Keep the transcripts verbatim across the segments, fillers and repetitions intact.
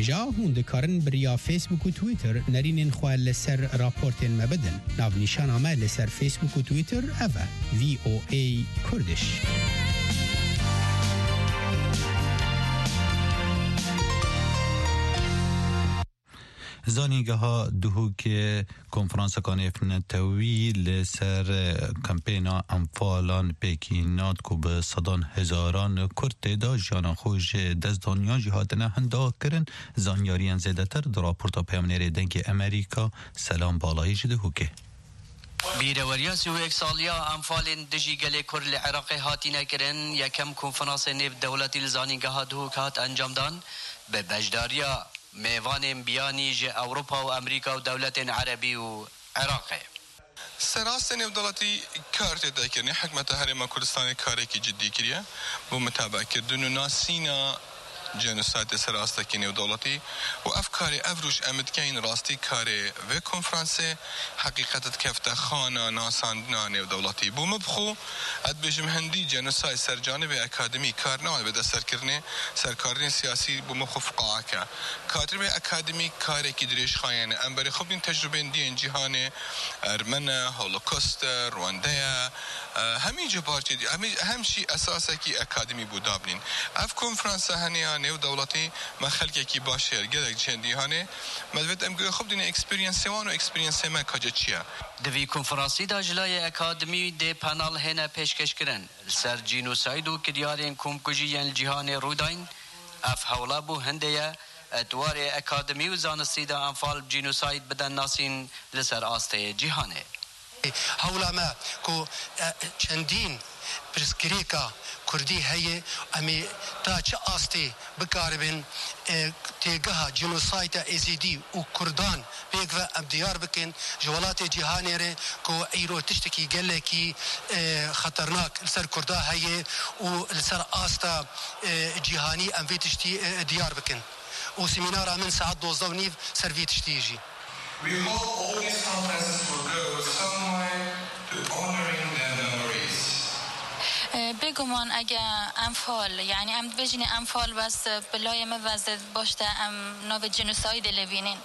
هجا هون دکارن بریا فیسبوک و تویتر نرینین خواه لسر راپورتین مبدن. ناو نیشان آمه لسر فیسبوک و تویتر اوه وی او ای کردش. زانیگه ها دهو که کنفرانس کانف نتوی لسر کمپینا انفالان پیکینات کو به صدان هزاران کرد دا جانا خوش دست دنیا جهادنه هندا کرن زانیاریان زیده تر در راپورتا پیامنیر دنگ امریکا سلام بالایی جده هوکه بیروریا سی و یک سالیا انفال دجی گلی کرل عراقی هاتی نکرن یکم کنفرانس نیو دولتی لزانیگه ها دهو که هات انجام دان به بجداریا میوان بیانی ج اروپا و امریکا و دولت عربی و عراق سراست نودولتی کارت داکرنی حکمت هرم کردستان کاری کی جدی کریه با متابعه کردن و ناسینا جنسات سراست کی نودولتی و افکار افروش امد کین راستی کاری و کنفرانس حقیقت کفت خانه ناساندنا نودولتی بو مبخو اد بجم هندی جنسای سرجانب اکادمی کار نه به دست سرکرنی سرکارنی سیاسی بو مبخو فقاعه کادر اکادمی کاری کی درش خاینه امبر خوب این تجربه دین جهان ارمنه هولوکاست رواندا همین جبارتی همین همشي اساسا کی اکادمی بودابنین اف کنفرانس هنیا نو دولتی ما خلقی کی باشه گلک چندی هانه مدوت ام خوب دین اکسپریانس وان و اکسپریانس ما کجا چیه دوی کنفرانسی دا جلای اکادمی ده پانال هنه پیشکش کرن سر جینوساید و کدیارین کمکجیان جهان روداین اف حولابو هنده ادوار اکادمی و زانستی دا انفال جینوساید بدن ناسین لسر آسته جهانه حولا ما کو چندین پرسکریکا کردی هی امی تا چه آستی بکاربن تیگه جنوساید ازیدی و کردان بیگ و ابدیار بکن جوالات جهانی ره کو ایرو تشتکی گله کی خطرناک لسر کردا هی و لسر آستا جهانی ام وی تشتی دیار بکن و سمینار من ساعت دوزده و نیف سروی تشتیجی. We hope all these conferences will go some way to honoring their memories. بگمان اگه انفال یعنی ام بجین انفال بس بلای موزد باشته ام نو جنوساید لوینین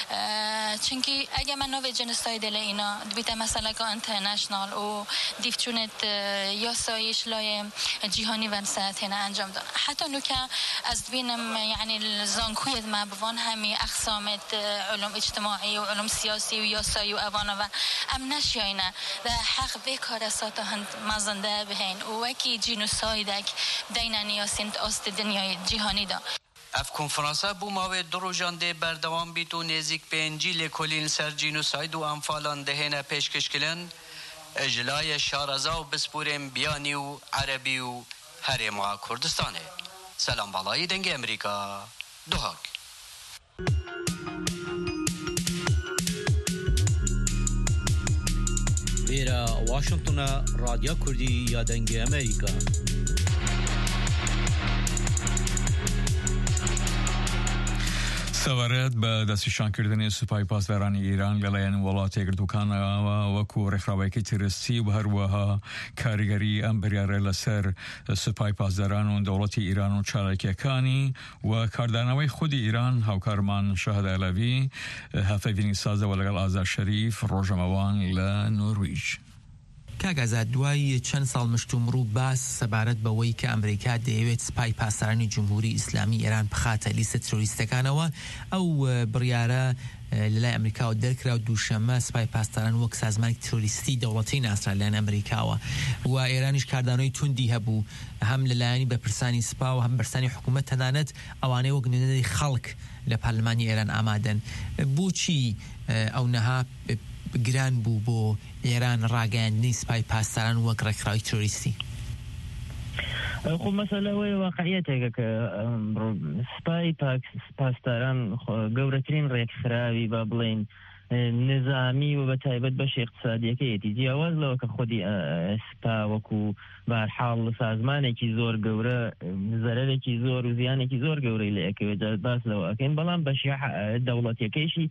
چونکی اگه من نو جنوساید لینا بیت مثلا که اینترنشنال و دیفچونت یاسایش لای جهانی و ساعتنا انجام داد حتی نو که از بینم یعنی زانکویت ما بوان همی اقسامت علوم اجتماعی و علوم سیاسی و یاسایی و اوانا و ام نشیاینه ده حق بکار ساته هند مزنده بهین و وکی جنوسایدک دینه نیاسینت است دنیای جهانی دا اف کنفرانسا بو ماوی درو جانده بردوام بیتو نزیک پنجی لکولین سر جینوساید و انفالان دهنه پیشکش کلن اجلای شارزا و بسپوریم بیانی و عربی و هرما کردستانه سلام بالای دنگ امریکا دوهاک ویرا واشنطن رادیو کردی یا دنگ امریکا سوارت به دستشان کردن سپاه پاسداران ایران لایەن وڵاتی گرتووەکانەوە وەکو ڕێکخراوەیەکی ترستی و هەروەها کاریگەری ئەم بڕیارە لەسەر سپاه پاسداران و دەوڵەتی ئیران و چالاکیەکانی و کاردانەوەی خودی ئیران هاوکارمان شەهەد ئەلەوی هەفەیڤینی سازەوە لەگەڵ ئازار شەریف ڕۆژەمەوان لە نۆرویج. کاگازات دوای چەند ساڵ مشتومڕوو باس سەبارەت بەوەی کە ئەمریکا دەیەوێت سپای پاسدارانی جمهوری ئیسلامی ئێران بخاتە لیستە ترۆریستەکانەوە ئەو بڕیارە لەلای ئەمریکاوە دەرکرا و دووشەممە سپای پاسداران وەک سازمانی ترۆریستی دەوڵەتی ناسرا لەلایەن ئەمریکاوە و ئێرانیش کاردانەوەی توندی هەبوو هەم لەلایەنی بەرپرسانی سپا و هەم بەرپرسانی حکوومەت تەنانەت ئەوانەی وەک نوێنەری خەڵک لە پارلەمانی ئێران ئامادەن. بۆچی ئەو نەها گران بوو بۆ ئێران ڕاگەیاندنی سپای پاسداران وەک ڕێکخراوی ترۆریستی؟ خب مسئله وی واقعیتێکە کە سپای پاسداران گەورەترین ڕێکخراوی با بڵێن نظامی و بە تایبەت بەشی اقتصادیەکەیەتی جیاواز لەوە کە خودی سپا وەکو بەهەرحاڵ سازمانێکی زۆر گەورە زەرەرێکی زۆر و زیانێکی زۆر گەورەی لە ئەکەوێت باس لەوە ئەکەین بەڵام بەشی دەوڵەتیەکەیشی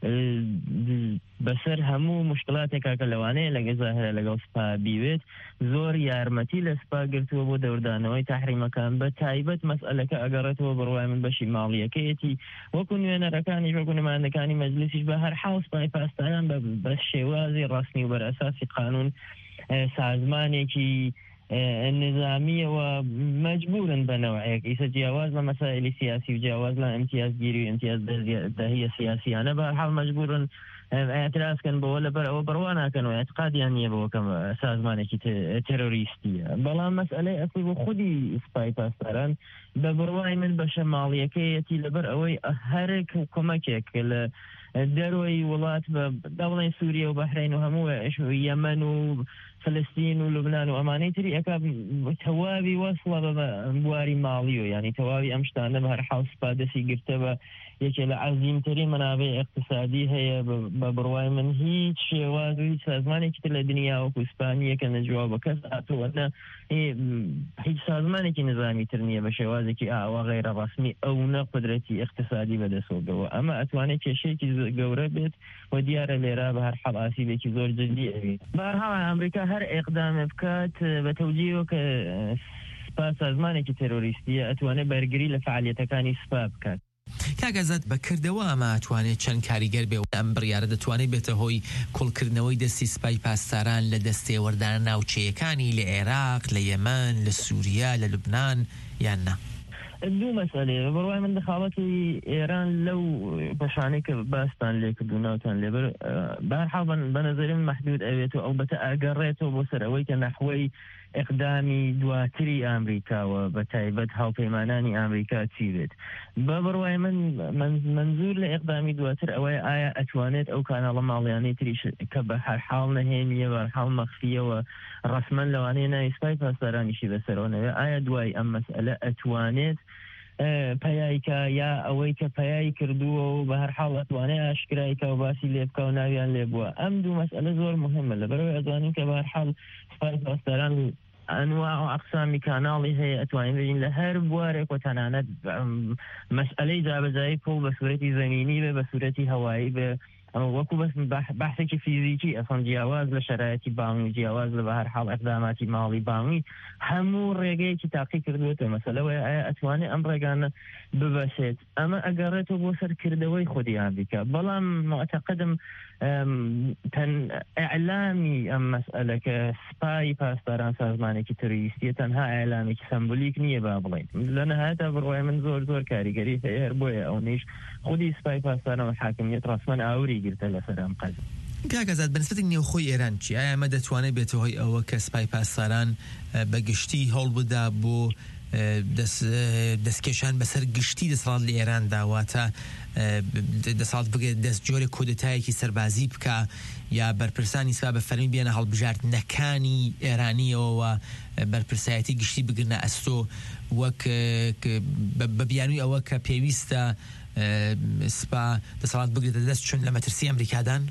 بەسەر هەموو مشکلاتێکا کە لەوانەیە لەگە زاهرە لەگەڵ سپا بیوێت زۆر یارمەتی لە سپا گرتووە بۆ دەوردانەوەی تاحریمەکان بە تایبەت مەسئلەکە ئەگەڕێتەوە بڕوای من بەشی ماڵیەکەیەتی وەکو نوێنەرەکانی وەکو نمایندەکانی مەجلیسیش بە هەر حاڵ سپای پاسداران بە شێوازی ڕاستنی و بەرئەساسی قانون سازمانێکی نظامیەوە مەجبورن بەنەوەیەک ئیسە جیاواز لە مەسائلی سیاسی و جیاواز لە ئیمتیازگیری و ئیمتیاز دەهیە سیاسیانە بە هەر حاڵ مەجبورن اعتراضکن بۆ لەبەر ئەوە بڕوا ناکەنەوە اعتقادیان نییە بەوە کە سازمانێکی تێرۆریستیە بەڵام مەسئلەی ئەسڵی بۆ خودی سپای پاسداران بە بڕوای من بەشە ماڵیەکەیەتی لەبەر ئەوەی هەرێک کۆمەکێک لە دەرۆی وڵات بە دەوڵی سووریە و بەحرین و هەموو یەمەن و فلسطین و لوبنان و ئەمانەی تری ئەکا تەواوی وەسڵە بە بواری ماڵیۆ ینی تەواوی ئەم شتانە بە هەر حاڵ سپا دەستی گرتە بە یەکێ لە عەزیمترین منابع اقتصادی هەیە بە بڕوای من هیچ شێواز و هیچ سازمانێکی تر لە دنیا وەکو سپانیە کە نەجواب بە کەس هاتووەنە هیچ سازمانێکی نظامی تر نییە بە شێوازێکی ئاوا غەیرە ڕەسمی ئەوە قدرەتی اقتصادی بەدەستەوە ئەمە ئەتوانێت کێشەیەکی گەورە بێت و دیارە لێرە بە هەر حەڵ ئاسیبێکی زۆر جدی ئەوێت بەهەڵ ئەمریکا هەر ئێقدامێ بکات بە تەوجیهەوە کە سپا سازمانێکی تێرۆریستیە ئەتوانێت بەرگری لە فعالیەتەکانی سپا بکات کاگەزات بەکردەوە ئەمە ئەتوانێت چەند کاریگەر بێ ئەم بڕیارە دەتوانێت بێتە هۆی کۆڵکردنەوەی دەستی سپای پاسداران لە دەستێوەردان ناوچەیەکانی لە عێراق لە یەمەن لە سووریا لە لوبنان یان نا دوو مەسئلەیە بەڕوای من دەخاڵەتی ئێران لەو بەشانەی کە باستان لێ کردو ناوتان لێبەر بەهەرحاڵ بە نەزەرم مەحدود ئەوێتەوە ئەڵبەتە ئاگەڕێتەوە بۆ سەر ئەوەی کە نەحوەی اقدامی دواتری ئامریکاوە بە تایبەت هاوپەیمانانی ئامریکا چی بێت بە بڕوای من منزور لە اقدامی دواتر ئەوەیە ئایا ئەتوانێت ئەو کاناڵە ماڵیانەی تریش کە بە هەر حاڵ نەهێنیە بە هەر حاڵ مەخفیەوە ڕەسمەن لەوانەیە ناوی سپای پاسدارانیشی بەسەرەوەنەوە ئایا دوای ئەم مەسئلە ئەتوانێت پەیایکە یا ئەوەی کە پەیایی کردووە و بە هەر حاڵ ئەتوانێت ئاشکرایکە و باسی لێ بکە و ناویان لێ بووە ئەم دوو مەسئلە زۆر مهمە لەبەرەوەی ئەتوانین کە بە هەر حاڵ سپای پاسداران ئەنواع و ئەقسامی کاناڵی هەیە ئەتوانین ببین لە هەر بوارێک و تەنانەت مەسئلەی جابەجایی پۆڵ بە سوورەتی زەمینی بێ بە سوورەتی هەوایی بێ وەکو بەس بەحثێکی فیزیکی ئەسڵ جیاواز لە شەرایەتی بانگی جیاواز لە بە هەر حاڵ ئەقداماتی ماڵی بانگی هەموو ڕێگەیەکی تاقی کردوێتە مەسەلەوەی ئایا ئەتوانێت ئەم ڕێگانە ببەسێت ئەمە ئەگەڕێتەوە بۆ سەرکردەوەی خودی ئامریکا بەڵام معتەقدم تەن ئیعلامی ئەم مەسئلە کە سپای پاسداران سازمانێکی تروریستیە تەنها ئیعلامێکی سمبولیک نییە با بڵێن لە نەهایەتە بڕوای من زۆر زۆر کاریگەری هەیە هەر بۆیە ئەو نیش خودی سپای پاسداران حاکمیت ڕسمەن ئاوری گرتە لەسەر ئەم قەزم کاگەزات بنسبەتی نێوخۆی ئێران چی ئایا ئەمە دەتوانێت بێتەوە هۆی ئەوە کە سپای پاسداران بەگشتی هەوڵ بدا بۆ دەستکێشان بەسەر گشتی دەسەڵات لە ئێران داواتە دەسەڵات بگرێت دەست جۆرە کۆدەتایەکی سەربازی بکە یا بەرپرسانی سپا بە فەرمی بێنە هەڵبژاردنەکانی ئێرانیەوە بەرپرسایەتی گشتی بگرنە ئەستۆ وەک بە بیانووی ئەوە کە پێویستە سپا دەسەڵات بگرێتە دەست چون لە مەترسی ئەمریکادان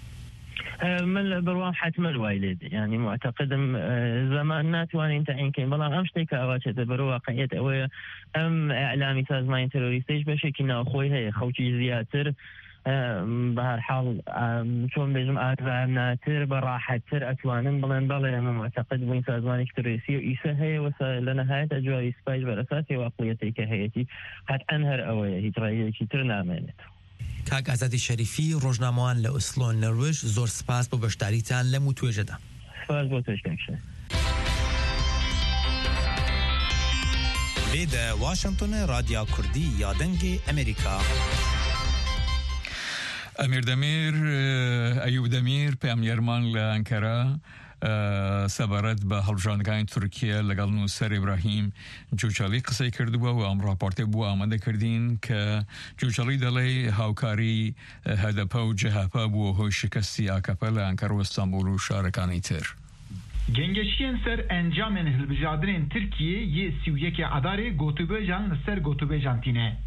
من بروان حتما الوالد يعني معتقدم زمان ناتوانين تعين كين بلان أمش تيكا أواتش تبرو واقعية أوي أم إعلامي سازمان تيروريستيش بشكل ناخوي هي خوشي زياتر بهر حال چون بيجم أكثر ناتر براحة تر أتوانن بلان بلان أنا معتقد وين سازمان تيروريستي وإيسا هي وسلنهاية أجواء سبايج برأساسي واقعيتي كهيتي قد أنهر أوي هي ترى كي ترنامنت کاک ئازادی شەریفی ڕۆژنامەوان لە ئۆسلۆ نەروێژ زۆر سپاس بۆ بەشداریتان لەم و توێژەدا. سپاس بۆ تۆشکەکشە. بێدە واشنگتن رادیو کوردی یا دەنگی ئەمریکا. ئەمیر دەمیر ئەیوب دەمیر پێامێرمان لە ئەنکەرا سەبارەت بە هەڵبژاردنەکانی تورکیا لەگەڵ نووسەر ئیبراهیم جوجەلی قسەی کردبووە و ئەم راپۆرتێ بوو ئامادەکردین کە جوجەلی دەڵێ هاوکاری هەدەپە و جەهەپە بووە هۆی شکستی ئاکەپە لە ئەنکەرا و ئیستانبول و شارەکانی تر. گەنگەشیان سەر ئەنجامên hilbijartinên Tirkiyê yê sî û yekê Edarê gotûbêjan li ser gotûbêjan tîne.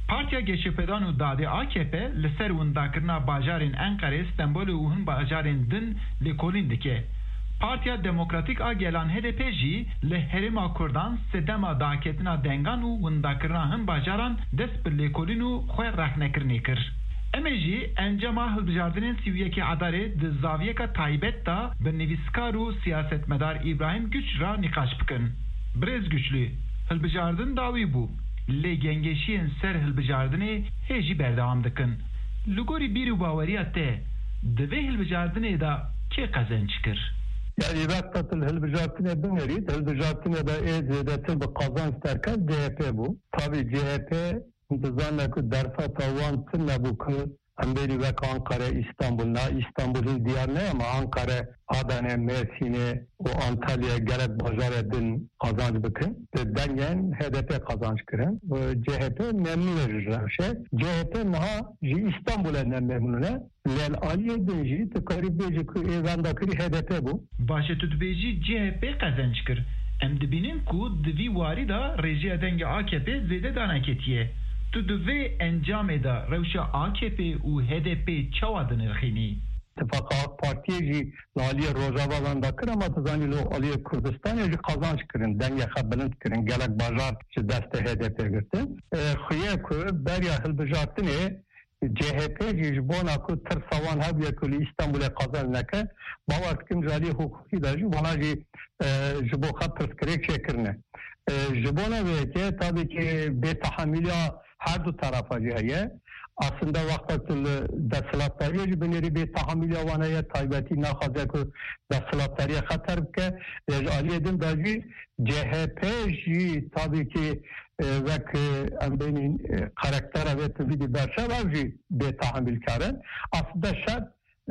Partiya Geşepêdan û Dadê A K P li ser wendakirina bajarên Enqerê, Stenbolê û hin bajarên din lêkolîn dike. Partiya Demokratîk a Gelan H D P jî li Herêma Kurdan sedema daketina dengan û wendakirina hin bajaran dest bi lêkolîn û xwe rehnekirinê kir. Em ê jî encama hilbijartinên sîvyekê Adarê di zaviyeka taybet da bi nivîskar û siyasetmedar İbrahim Güç ra nîqaş bikin. Birêz Güçlü, hilbijardin dawî bû. Lê gengeşiyên ser hilbijardinê hê jî berdewam dikin. Li gorî bîr û baweriya te di vê hilbijardinê da kê qezenç kir? Yani vaktatil hilbijartinê binerît, hilbijartinê da ê zêdetir bi qazanç derket C H P bû. Tabii C H P intizame ku derfeta wan tin nebû ku em berî vek Ankara, İstanbul, na İstanbul'un diyar ne ama Ankara, Adana, Mersin'e û Antalya gerek bajarê din qazanç bikin. Dengen H D P qazanç kirin. C H P memnun ji rewşe. C H P niha ji İstanbul'a ne memnun e. Lel Aliye din jî tu karî bêjî ku êvendakirî H D P bû. Başê tu dibêjî C H P qezenç kir. Em dibînin ku di vî warî da rêjiya dengê A K P zêde daneketiye. Tu di vê encamê da rewşa A K P û H D P çawa dinirxînî? İttifaka AK Partiye jî aliye Rojava da kir ama tu zanî li aliye Kurdistanê jî qazanç kirin, dengê xwe bilind kirin, gelek bajar ji destê H D P girtin. Xuye ku beriya hilbijartinê C H P jî ji bona ku tirsa wan hebiye ku li İstanbulê qazanç neke, bawer dikim ji aliyê hukukî da jî wana jî ji bo xwe pirsgirêk çêkirine. Ji bona wê tabii ki bêtehamîliya her du tarafa jî heye. Aslında vaktatil desthilatdariya jî binêrî bêtehamîliya wan heye, taybetî naxwaze ku desthilatdariya xeter bike. Ji aliyê din da jî C H P jî tabii ki vek em bênîn karaktera vê tivîdî berşev ev jî bêtehamîlkar in. Aslında şer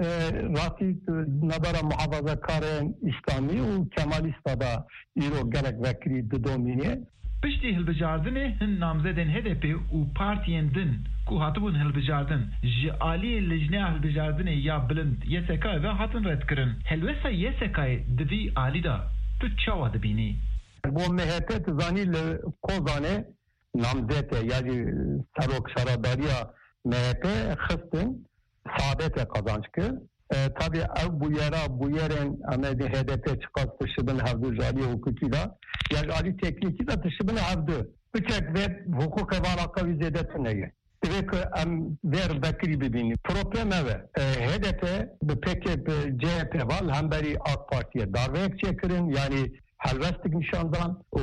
rastî nebera muhafazakarên İslamî û Kemalîsta da îro gelek vekirî didomîne. Piştî hilbijardinê hin namzedên H D P û partiyên din ku hatibûn hilbijardin ji aliyê lijneya hilbijardinê ya bilind Y S K ve hatin redkirin. Helwesta Y S K'yê di vî alî da tu çawa dibînî? Bo M H P tu zanî li Kozanê namzet e yani serok şaradariya M H P xistin Saadet'e kazanç kir. E, tabii ev bu yere bu yerin amedi H D P çıkart tışıbın hevdu jali hukuki da yani ali tekniki de tışıbın hevdu. Üçek ve hukuk ev alaka vizedetin neye. Demek ki em ver bekri bibini. Problem ev H D P P K P C H P var hem beri AK Parti'ye darbe çekirin yani helvestik nişandan o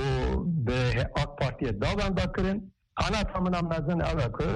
AK Parti'ye davanda kirin. Ana tamına mezun ev ki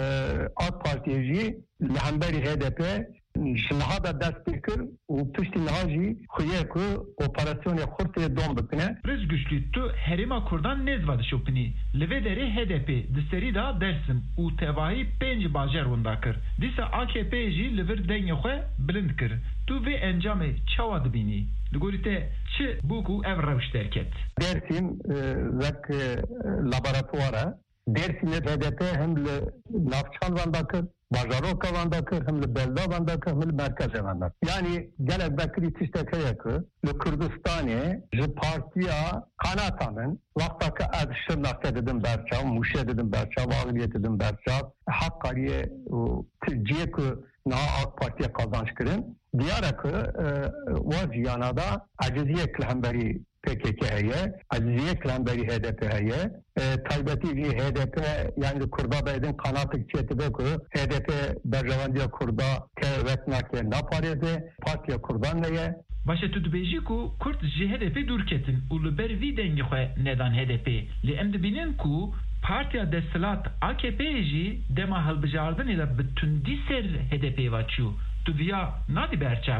AK Parti'ye jî hem beri H D P Şinaha da dest pekir û piştî niha jî xuye ku operasyonê Xurtê dom bikine. Birêz Güçlü, tu Herêma Kurdan nêzva dişopinî. Li vê derê H D P di serî da Dersim û tevahî pênc bajar wenda kir. Dîsa A K P jî li vir dengê xwe bilind kir. Tu vê encamê çawa dibînî? Li gorî te çi bû ku ev rewş derket? Dersim vek laboratuvara. Dersim'e H D P hem li navçan wenda kir. Bajarok vanda kir, hem li belda vanda kir, hem li merkez vanda kir. Yani gelek bekri tiştekeye kir, li Kürdistanê ji partiya Kanatanın vaktaki ev şırnak dedim berçav, muşe dedim berçav, ağliyet dedim berçav, Hakkari'ye ciye ki naha AK Parti'ye kazanç kirin. Diyara ki vaziyana da aciziye kilhemberi P K K heye, aciziye kilhemberi H D P heye, taybeti H D P yani Kurda beydin kanatık çetibe ki H D P berjavandiya Kurda ke vetnake naparede, Partiya Kurdan neye. Başa tu dibêjî ku Kurd ji H D P dûr ketin û li ber vî dengê xwe nedan H D P. Lê em dibînin ku Partiya Desthilat A K P jî dema hilbijardinê de bi tundî ser H D P'ye çû. Tu viya nadî berçav?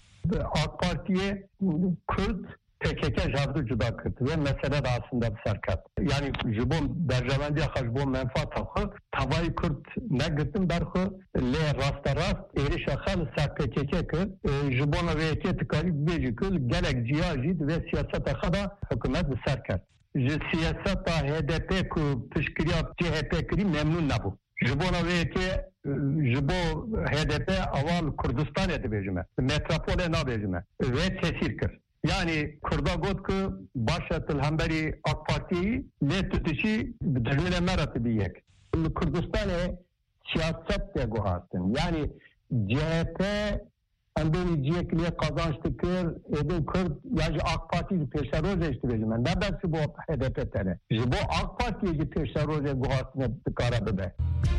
AK Parti'ye Kurd P K K javdu cuda kırdı ve mesele de aslında bir serkat. Yani jibon berjavendiya xajbon menfaat xwe tavayı Kürt ne gittin berxu le rasta rast erişa xal ser P K K kir jibona ve eke tıkarı bêjî ku gelek ciyajî ve siyaseta xwe da hükümet bir serkat. Ji siyaseta H D P ku pişkiriya C H P kirî memnun nebû. Jibona ve eke jibo H D P aval Kurdistanê dibêjime. Metropolê nabêjime ve tesir kir. Yani Kurda got ku başatil hemberi AK Parti'yi ne tutuşi dijmine merati biyek. کردستان سیاست گوهاستن یعنی جهت اندونی جیه کلیه قازانش تکر ایدو کرد یا جه آق پارتی پیش روزه اشتباهی من نه بس با هدف تنه جه با آق پارتی جه پیش روزه گوهاستن بکاره بده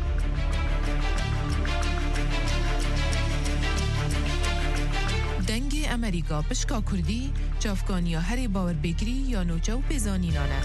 دنگ امریکا پشکا کردی جافکانیا هری باور بگری یا نوچه و پیزانینانه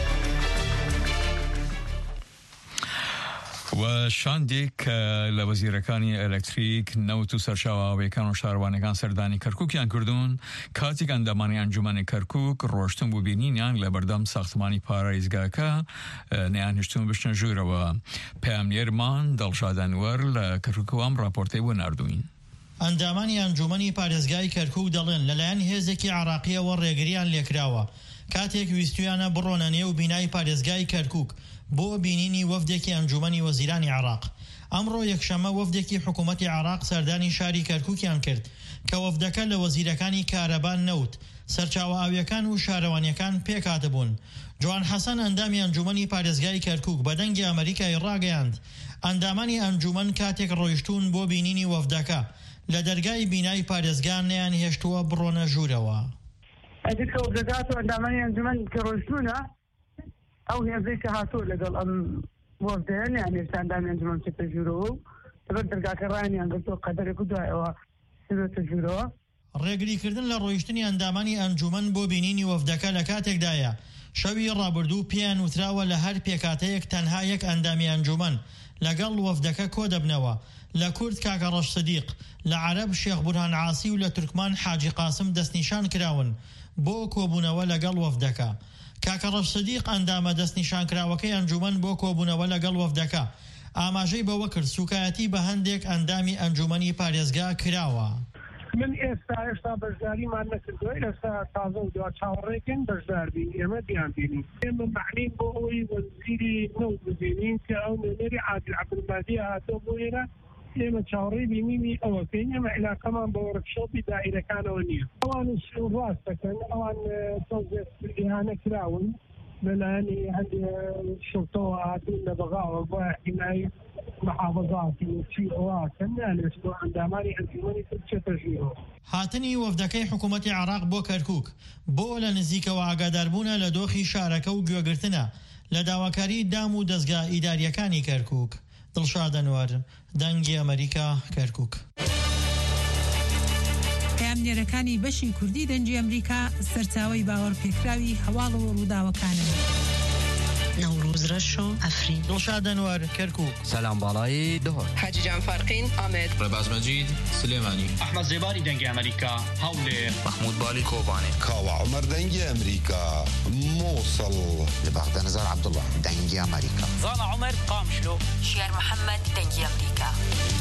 و شاندێک لە وەزیرەکانی ئەلەکتریک نەوت و سەرچاوەکان و شارەوانەکان سەردانی کەرکووکیان کردوون کاتێک ئەندامانی ئەنجومەنی کەرکووک ڕۆشتن بوو بینینیان لە بەردەم ساختمانی پارێزگاکە نەیان هشتون بشتن ژوورەوە پەیامنێرمان دڵشاد ئەنوەر لە کەرکووک وام راپۆرتەی بۆ ناردوین. ئەندامانی ئەنجومەنی پارێزگای کەرکووک دەڵێن لەلایەن هێزێکی عراقیەوە ڕێگریان لێکراوە کاتێک ویستویانە بڕۆنە نێو بینای پارێزگای کەرکووک بۆ بینینی وەفدێکی ئەنجومەنی وەزیرانی عراق. ئەمڕۆ یەکشەمە وەفدێکی حکوومەتی عراق سەردانی شاری کەرکووکیان کرد کە وەفدەکە لە وەزیرەکانی کارەبان نەوت سەرچاوە ئاویەکان و شارەوانیەکان پێکاتبوون. جوان حەسەن ئەندامی ئەنجومەنی پارێزگای کەرکووک بە دەنگی ئەمریکای ڕاگەیاند ئەندامانی ئەنجومەن کاتێک ڕۆیشتون بۆ بینینی وەفدەکە لە دەرگای بینای پارێزگان نەیان هێشتووە بڕۆنە ژوورەوە. ئەدیکە وەفدەکات و ئەندامانی ئەنجومەن کە ڕۆیشتونە ئەو هێزەی کە هاتووە لەگەڵ ئەم وەفدەیە نەیان هێشتا ئەندامی ئەنجومەن چێتە ژوورەوە و لەبەر دەرگاکە ڕایانیان گرتووە قەدەرێک و دوایەوە چێتە ژوورەوە. ڕێگریکردن لە ڕۆیشتنی ئەندامانی ئەنجومەن بۆ بینینی وەفدەکە لە کاتێکدایە شەوی ڕابردوو پێیان وتراوە لە هەر پێکاتەیەک تەنها یەک ئەندامی ئەنجومەن لەگەڵ وەفدەکە کۆ دەبنەوە لە کورد کاکە ڕەش سدیق لە عەرەب شێخ بورهان عاسی و لە تورکمان حاجی قاسم دەستنیشان کراون بۆ کۆبوونەوە لەگەڵ وەفدەکە. کاکە ڕەش سدیق ئەندامە دەستنیشانکراوەکەی ئەنجومەن بۆ کۆبوونەوە لەگەڵ وەفدەکە ئاماژەی بەوە کرد سوکایەتی بە هەندێک ئەندامی ئەنجومەنی پارێزگا کراوە. من ئێستا ئێستا بەشداریمان نەکردووە ئێستا تازە و دوا چاوەڕێکن بەشدار بین ئێمە دیان بینین ئێمە معنین بۆ ئەوەی وەزیری نەو ببینین کە ئەو نوێنەری عادل عەبدولبادی هاتۆ بۆ ئێرە ئێمە چاوەڕێی بینینی ئەوەکەین ئێمە عیلاقەمان بە وەرکشۆپی دائیرەکانەوە نییە ئەوان ڕاست دەکەن ئەوان تۆزێت ئیهانە کراون لەلایەنی هەندێک شەوتەوە هاتوون لە بەغاوە بۆ حیمای محافظاتی وچی ئەوەکەن نالێت بۆ ئەندامانی ئەنجومەنی کرد چێتە ژوورەوە. هاتنی وەفدەکەی حکوومەتی عراق بۆ کەرکووک بۆ لە نزیکەوە ئاگاداربوونە لە دۆخی شارەکە و گوێگرتنە لە داواکاری دام و دەستگا ئیداریەکانی کەرکووک. دڵشاد ئەنوەر دەنگی ئەمریکا کەرکووک. پەیامنێرەکانی بەشی کوردی دەنگی ئەمریکا سەرچاوەی باوەڕپێکراوی هەواڵەوە ڕووداوەکانن. نوروز رشو افرین دڵشاد ئەنوەر کەرکووک. سەلام باڵایی دهۆر حاجی جان فارقین ئامێد ڕێباز مەجید سلێمانی ئەحمەد زێباری دەنگی ئەمریکا هەولێر محمود بالی کۆبانێ کاوە عومەر دەنگی ئەمریکا مووسڵ لە بەغدە نەزار عەبدوڵڵا دەنگی ئەمریکا زانا عومەر قامشلۆ شێر محەممەد دەنگی ئەمریکا.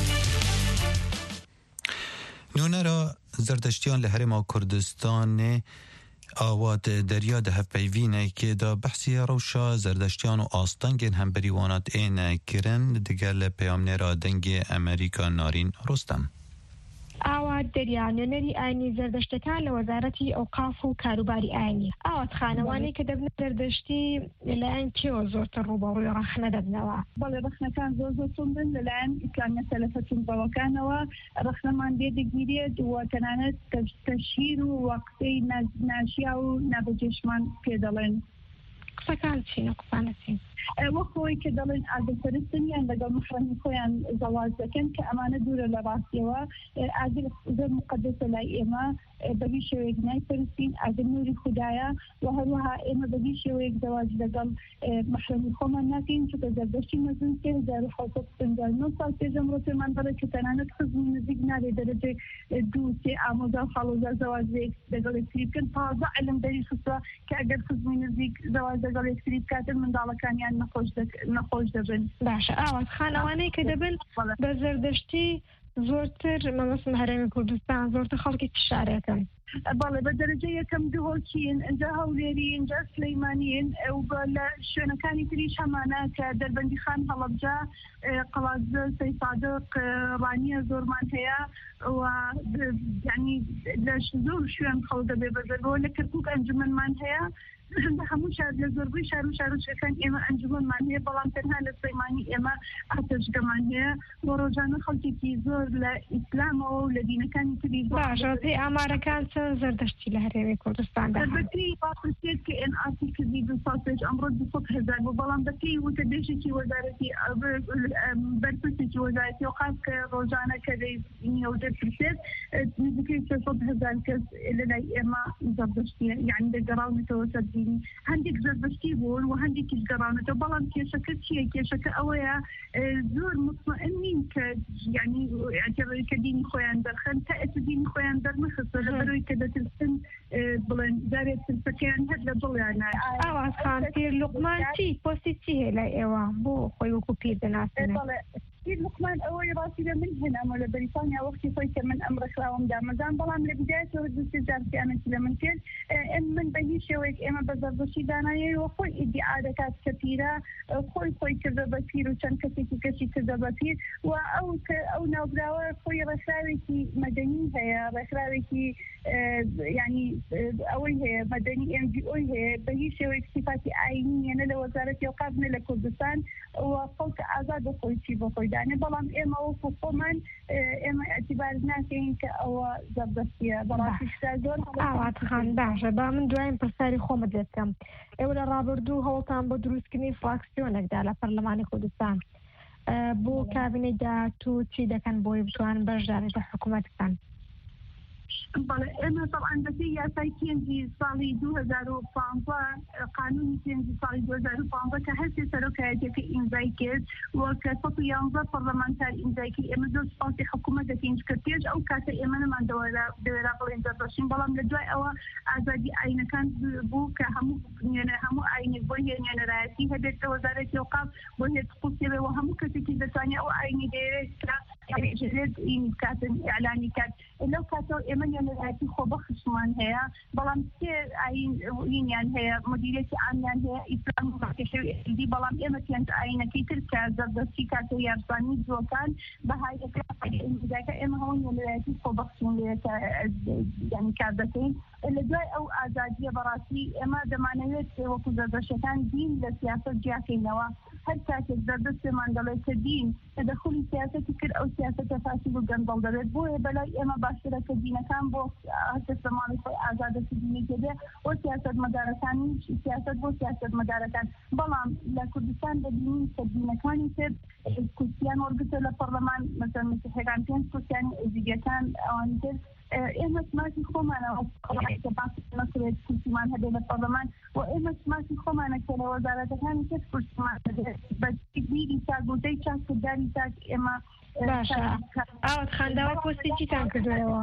نونەرە زەردەشتیان لە هەرێما کوردستانê ئاوات دەریا دە هەفپەیڤینێکê da behsiya rewşa zerdiştiyan û astengên hemberî wanat êne kirin diger li peyamnêra dengê Amerîka Narîn Rostem. ئاوات دەریا نوێنەری ئاینی زەردەشتەکان لە وەزارەتی ئەوقاف و کاروباری ئاینی ئاوات خانەوانەی کە دەبنە زەردەشتی لەلایەن کێوە زۆرتر ڕووبەڕووی ڕەخنە دەبنەوە. بەڵێ ڕەخنەکان زۆر زۆر چۆن بن لەلایەن ئیسلامیە سەلەفەتونبەوەکانەوە ڕەخنەمان بێدەگیرێت و تەنانەت تەشهیر و وەقتەی ناشیا و نابەجێشمان پێ دەڵێن. قسەکان چینە قسانە چین؟ وەخۆی کە دەڵێن ئاگرپەرستن یان لەگەڵ محرەمی خۆیان زەواج دەکەن کە ئەمانە دوورە لە ڕاستیەوە ئاگر زۆر مقدسە لای ئێمە بەبی شێوەیەک نایپەرستین ئاگر نوری خوددایە و هەروەها ئێمە بەبی شێوەیەک زەواج لەگەڵ محرەمی خۆمان ناکەین چونکە زەردەشتی مەزن سێ هەزار و حەوت سەد و پەنجا و نۆ ساڵ پێش ئەمڕۆ پێمان دەڵێت کە تەنانەت خزمی نزیک نابێت دەرەجەی دوو سێ ئامۆزا و خاڵۆزا زەواج لەگەڵ یەکتری بکەن تازە عەلم دەری خستووە کە ئەگەر خزمی نزیک زەواج لەگەڵ یەکتری بکاتن منداڵەکانیان نەخۆش دەبن. باشە ئاوات خانەوانەی کە دەبن بە زەردەشتی زۆرتر مەمەسم هەرێمی کوردستان زۆرتر خەڵکی شارەکەن. بەڵێ بە دەرەجە یەکەم دهۆکین ئەنجا هەولێری ئەنجا سلەیمانیین و لە شوێنەکانی تریش هەمانە کە دەربەندی خان هەڵەبجا قەڵازە سەی سادق ڕانیە زۆرمان هەیە و یعنی لە زۆر شوێن خەڵک دەبێ بەزەرەوە لە کەرکووک ئەنجومەنمان هەیە همون شهر لزرگوی شهر و شهر و شکن اما انجمن معنیه بلان تنها لسیمانی اما اتشگمانیه و روزانه خلقی که زور لإسلام و لدین کانی تبی باشه تی اماره کان زردشتی لهریه کردستان ده البته باقیت که این آتی که زیدو سازش امروز بسط هزار و بلان بکی و تدیشی که وزارتی برپسی که وزارتی و خاص که روزانه که نیوزه پرسید نزدیکی که صد هزار کس لدی اما زردشتیه یعنی در جراوی توسط دینی هندیک زردشتی بول و هندیک جراوی تو بلان کیشه که چیه کیشه که اویا زور مطمئنین که یعنی اعتباری که دینی خویان درخن تأس دینی خویان در مخصوص لبروی که دتلسن بلن دارت الفكان هاد لبليانا آواز خان تیر لقمان چی پوستی چی هلا ایوا بو خوی و کوپیر دناسنه تیر لقمان اوی راسي من هنا مال بريطانيا وقتي خويت من امريكا وام دامزان بلان لبداية ورد استجابتي انا كلا كل ام من بهي شويك اما بزردشي دانايي وخوي ادي عادات كثيرة خوي خوي كذا بكير وكان كثير كثير كذا بكير او او نوبراوي خوي رساوي مدني هي رساوي يعني أول هي مدني إم جي أو هي بهي شوي صفاتي عينية أنا لوزارة يقابلنا لكردستان وقلت آزاد خوي شيء بخوي داني بلام إما وفقوا من إما اعتبارنا كين كأو زبدتي براسي شتازون آه خان باشه با من دوام پرساری خوم دلتم اولا رابردو هولتان با دروست کنی فراکسیونک در پارلمان کردستان بو کابینه دا تو چی دکن بوی بتوان برجدار حکومت کن بله اما طبعا بسي يا سايكين في صالي دو هزار وخمسة قانون كين في صالي دو هزار وخمسة كهسي سلوكياتي في إنزايكيز وكسطو ينظر برلمانتار إنزايكي اما دو سباسي حكومة دكين شكرتيج أو كاتا اما من دورا دورا بالإنزايكين بلام لدواء أو أزادي أين كان بو كهمو يعني همو أين بوهي يعني رأسي هدت وزارة يوقف بوهي تقصي وهمو كتكي دتانيا أو أين ديريك يعني جريد إن كاتن إعلاني كات لو كاتو إيمان يعني رأيتي خوب خشمان هي بلام كتير عين يعني هي مديرية عام يعني هي إسلام مكشوي دي بلام إيمان كانت عين كتير كزردشي كاتو يرساني زوكان بهاي الكلام إن ذاك إيمان هون يعني رأيتي خوب خشمان يعني كابتين اللي جاي أو آزادية براسي إما دمانيات وكو زردشي كان دين لسياسة جاكي نوا حتى كزردشي من دلوك الدين تدخل سياسة كل أو سياسة فاسد وجنبال دلوك بوه بلاي إما باشرة كدين كان بو هالتسمعني في آزادة الدين كده وسياسة مدارسان سياسة بو سياسة مدارسان بلام لكردستان بدين كدين كان يصير كرسيان ورقة للبرلمان مثلا مسيحيان كان كرسيان إزيجتان أو إما سمعتي خمانة وطبعا مصر كرسيمان هذا للبرلمان وإما سمعتي خمانة كلا وزارة كان كيف كرسيمان بس كبيري تاج ودي شاك داري تاج إما باشا أود خاندوا بوستي جيتان كدوا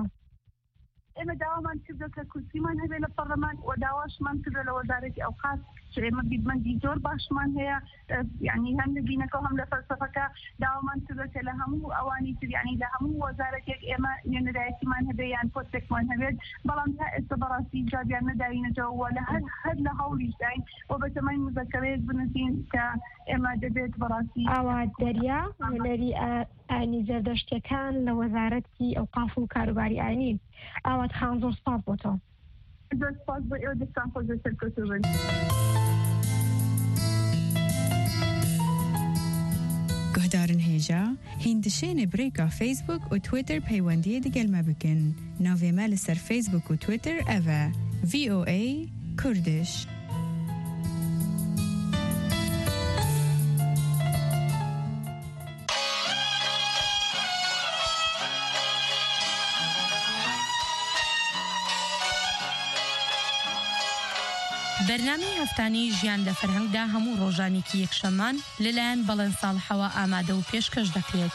إما داوما كذا كرسيمان هذا للبرلمان وداواش من كذا لوزارة أوقات إما بيدمن ديجور باش من هي يعني هم لدينك وهم لفلسفك داوما كذا كلهم أواني يعني لهم وزارة إما ينرأي من هذا يعني بوستك من هذا بلامها استبراسي جاب يعني داين جو ولا هل هل لهولي داين وبتمين مذكرات بنتين كإما دبيت براسي أواد دريا ولري أني زردشت كان لوزارتي أوقاف وكاروباري أني أواد خانزور صابوتو زور صابو إيو دستان خوزة الكتوبن گهدارن هیجا هندشین بریکا فیسبوک و تویتر پیوندی دیگل ما بکن ناوی مال سر فیسبوک و تویتر اوه وی او ای کردش بەرنامەی هەفتانەی ژیان لە فەرهەنگدا هەموو ڕۆژانێکی یەکشەممان لەلایەن بەڵێن ساڵحەوە ئامادە و پێشکەش دەکرێت.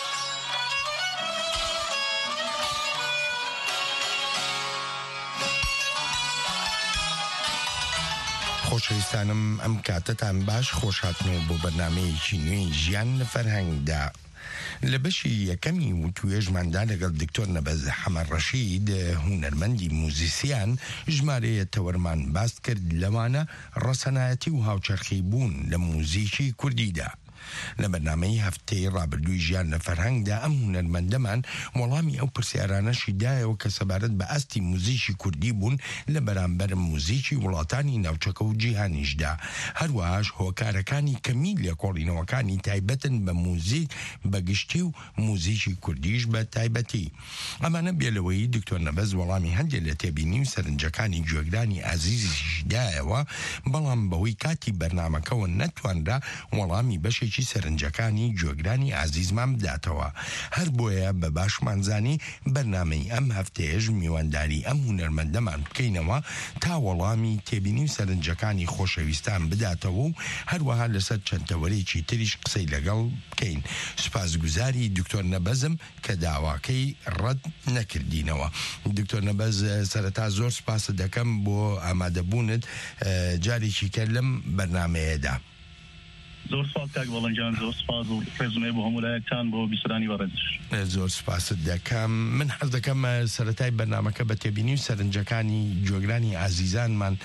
خۆشەویستانم ئەم کاتتان باش خۆشهاتنەوە بۆ بەرنامەیەکی نوێی ژیان لە فەرهەنگدا. لە بەشی یەکەمی وتوێژماندا لەگەڵ دکتۆر نەبەز حەمەد ڕەشید هونەرمەندی موزیسیان ژمارەیە تەوەرمان باس کرد لەوانە ڕەسەنایەتی و هاوچەرخی بوون لە موزیکی کوردیدا. لە بەرنامەی هەفتەی ڕابردووی ژیان لە فەرهەنگدا ئەم هونەرمەندەمان وەڵامی ئەو پرسیارانەشی دایەوە کە سەبارەت بە ئەستی موزیکی کوردی بوون لە بەرامبەر موزیکی وڵاتانی ناوچەکە و جیهانیشدا. هەروەهاش هۆکارەکانی کەمی لێکۆڵینەوەکانی تایبەتن بە موزیک بەگشتی و موزیکی کوردیش بە تایبەتی. ئەمانە بێلەوەی دکتۆر نەبەز وەڵامی هەندێک لە تێبینی و سەرنجەکانی گوێگرانی عەزیزیشی دایەوە، بەڵام بەوەی کاتی بەرنامەکەەوە نەتوانرا وەڵامی بەشێکی سەرنجەکانی گوێگرانی عەزیزمان بداتەوە. هەر بۆیە بە باشمانزانی بەرنامەی ئەم هەفتەیەش میوانداری ئەم هونەرمەندەمان بکەینەوە تا وەڵامی تێبینی و سەرنجەکانی خۆشەویستان بداتەوە و هەروەها لەسەر چەندتەوەرێکی تریش قسەی لەگەڵ بکەین. سوپاسگوزاری دکتۆر نەبەزم کە داواکەی ڕەت نەکردینەوە. دکتۆر نەبەز سەرەتا زۆر سپاس دەکەم بۆ ئامادەبوونت جارێکی کە لەم بەرنامەیەدا. زۆر سپاس کاک بەڵەنجان، زۆر سپاس و ڕێزمێ بۆ هەموو لایەکتان بۆ بیسرانی بەڕێزش. زۆر سپاست دەکەم. من حەز دەکەم سەرەتای بەرنامەکە بە تێبینی و سەرنجەکانی گوێگرانی عەزیزانمان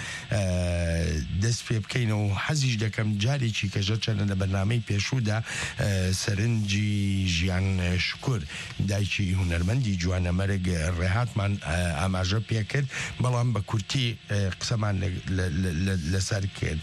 دەست پێ بکەینەوە و حەزیش دەکەم جارێکی کەژە چەندە لە بەرنامەی پێشوودا سەرنجی ژیان شکور دایکی هونەرمەندی جوانەمەرگ ڕێهاتمان ئاماژە پێکرد، بەڵام بە کورتی قسەمان لەسەر کرد.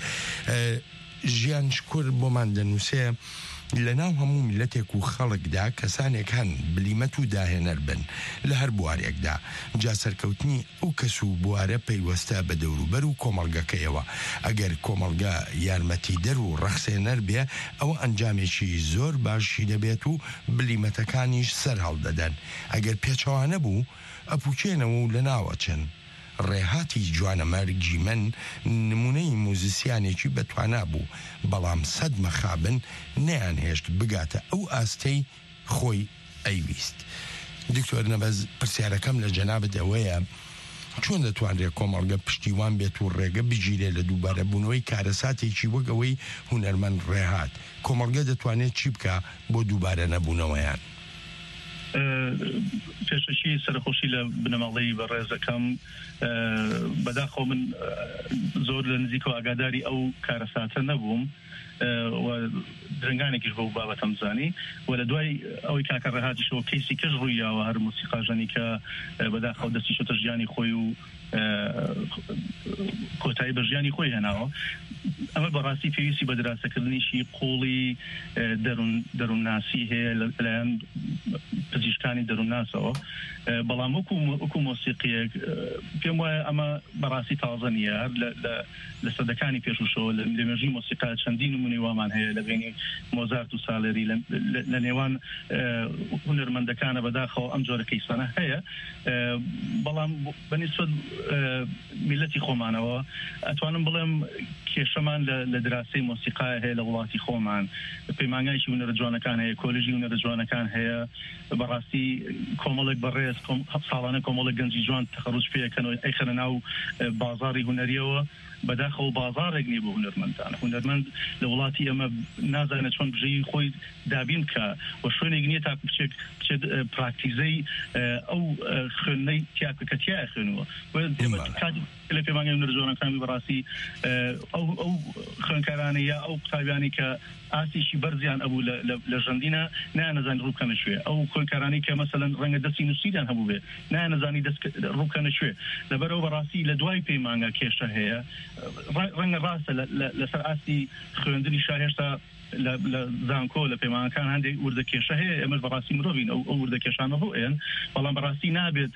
ژیان شکور بۆمان دەنووسێ لە ناو هەموو میلەتێک و خەڵکدا کەسانێک هەن بلیمەت و داهێنەر بن لە هەر بوارێکدا. جا سەرکەوتنی ئەو کەس و بوارە پەیوەستە بە دەوروبەر و کۆمەڵگەکەیەوە. ئەگەر کۆمەڵگە یارمەتی دەر و ڕەخسێنەر بێ، ئەوە ئەنجامێکی زۆر باشی دەبێت و بلیمەتەکانیش سەر هەڵدەدەن. ئەگەر پێچەوانە بوو ئەپوچێنەوە و لە ناوەچن. ڕێهاتی جوانەمەرگی من نمونەی موزیسیانێکی بەتوانا بوو، بەڵام سەد مەخابن نەیان هێشت بگاتە ئەو ئاستەی خۆی ئەیویست. دکتۆر نەبەز پرسیارەکەم لە جەنابەت ئەوەیە چۆن دەتوانرێت کۆمەڵگە پشتیوان بێت و ڕێگە بگیرێت لە دووبارە بوونەوەی کارەساتێکی وەک ئەوەی هونەرمەند ڕێهات؟ کۆمەڵگە دەتوانێت چی بکە بۆ دووبارە نەبوونەوەیان؟ پێشەشی سەرخۆشی لە بنەماڵەی بەڕێزەکەم بەداخۆ من زۆر لە نزیکەوە ئاگاداری ئەو کارەساتە نەبووم و درنگانێکیش بۆ بابەتەم زانی و لە دوای ئەوەی کاکە ڕێهاتیشەوە کەیسی کەش ڕوویاوە هەر موسیقاژەنی کە بەداخەو دەستی شۆتە ژیانی خۆی و کۆتایی بە ژیانی خۆی هێناوە. ئەمە بەڕاستی پێویستی بە دراسەکردنیشی قوڵی دەروونناسی هەیە لەلایەن پزیشکانی دەروونناسەوە، بەڵام وەکو مۆسیقیەک پێم وایە ئەمە بەڕاستی تازە نییە. لە سەدەکانی پێشوشەوە لە مێژووی مۆسیقا چەندین نمونەی وامان هەیە لە بینی مۆزارت و سالێری لە نێوان هونەرمەندەکانە بەداخەوە ئەم جۆرە کەیسانە هەیە، بەڵام بەنسبەت میلەتی خۆمانەوە ئەتوانم بڵێم کێشەمان لە دراسی مۆسیقا هەیە لە وڵاتی خۆمان. پەیمانگایکی هونەرە جوانەکان هەیە، کۆلژی هونەرە جوانەکان هەیە، بەڕاستی کۆمەڵێک بەڕێز ساڵانە کۆمەڵێک گەنجی جوان تەخەڕوج پێەکەنەوە ئەیخەنە ناو بازاڕی هونەریەوە. بەداخەوە بازارێک نیە بۆ هونەرمەندان. هونەرمەند لە وڵاتی ئەمە نازانێت چۆن بژەی خۆی دابین کە و شوێنێک نییە تا بچێت پراکتیزەی ئەو خوێندنەی تیاکە تیا خوێنەوە لە پێمانگای هونەرە جوانەکانی بەڕاستی ئەو خوێندکارانە یا ئەو قوتابیانی کە ئاسیشی بەرزیان ئەبوو لە ژەندینە نانەزانی ڕووکەنە شوێ، ئەو خوێندکارانی کە مەسەلەن ڕەنگە دەستی نووسیدان هەبوو بێ نانەزانی ڕووکەنە شوێ. لەبەرەوە بەڕاستی لە دوای پەیمانگا کێشە هەیە. ڕەنگە ڕاستە لەسەر ئاستی خوێندنی شا هێشتا لە زانکۆ لە پەیمانەکان هەندێک وردە کێشە هەیە، ئێمە بەڕاستی مرۆڤین ئەو وردە کێشانە ڕوئێن، بەڵام بەڕاستی نابێت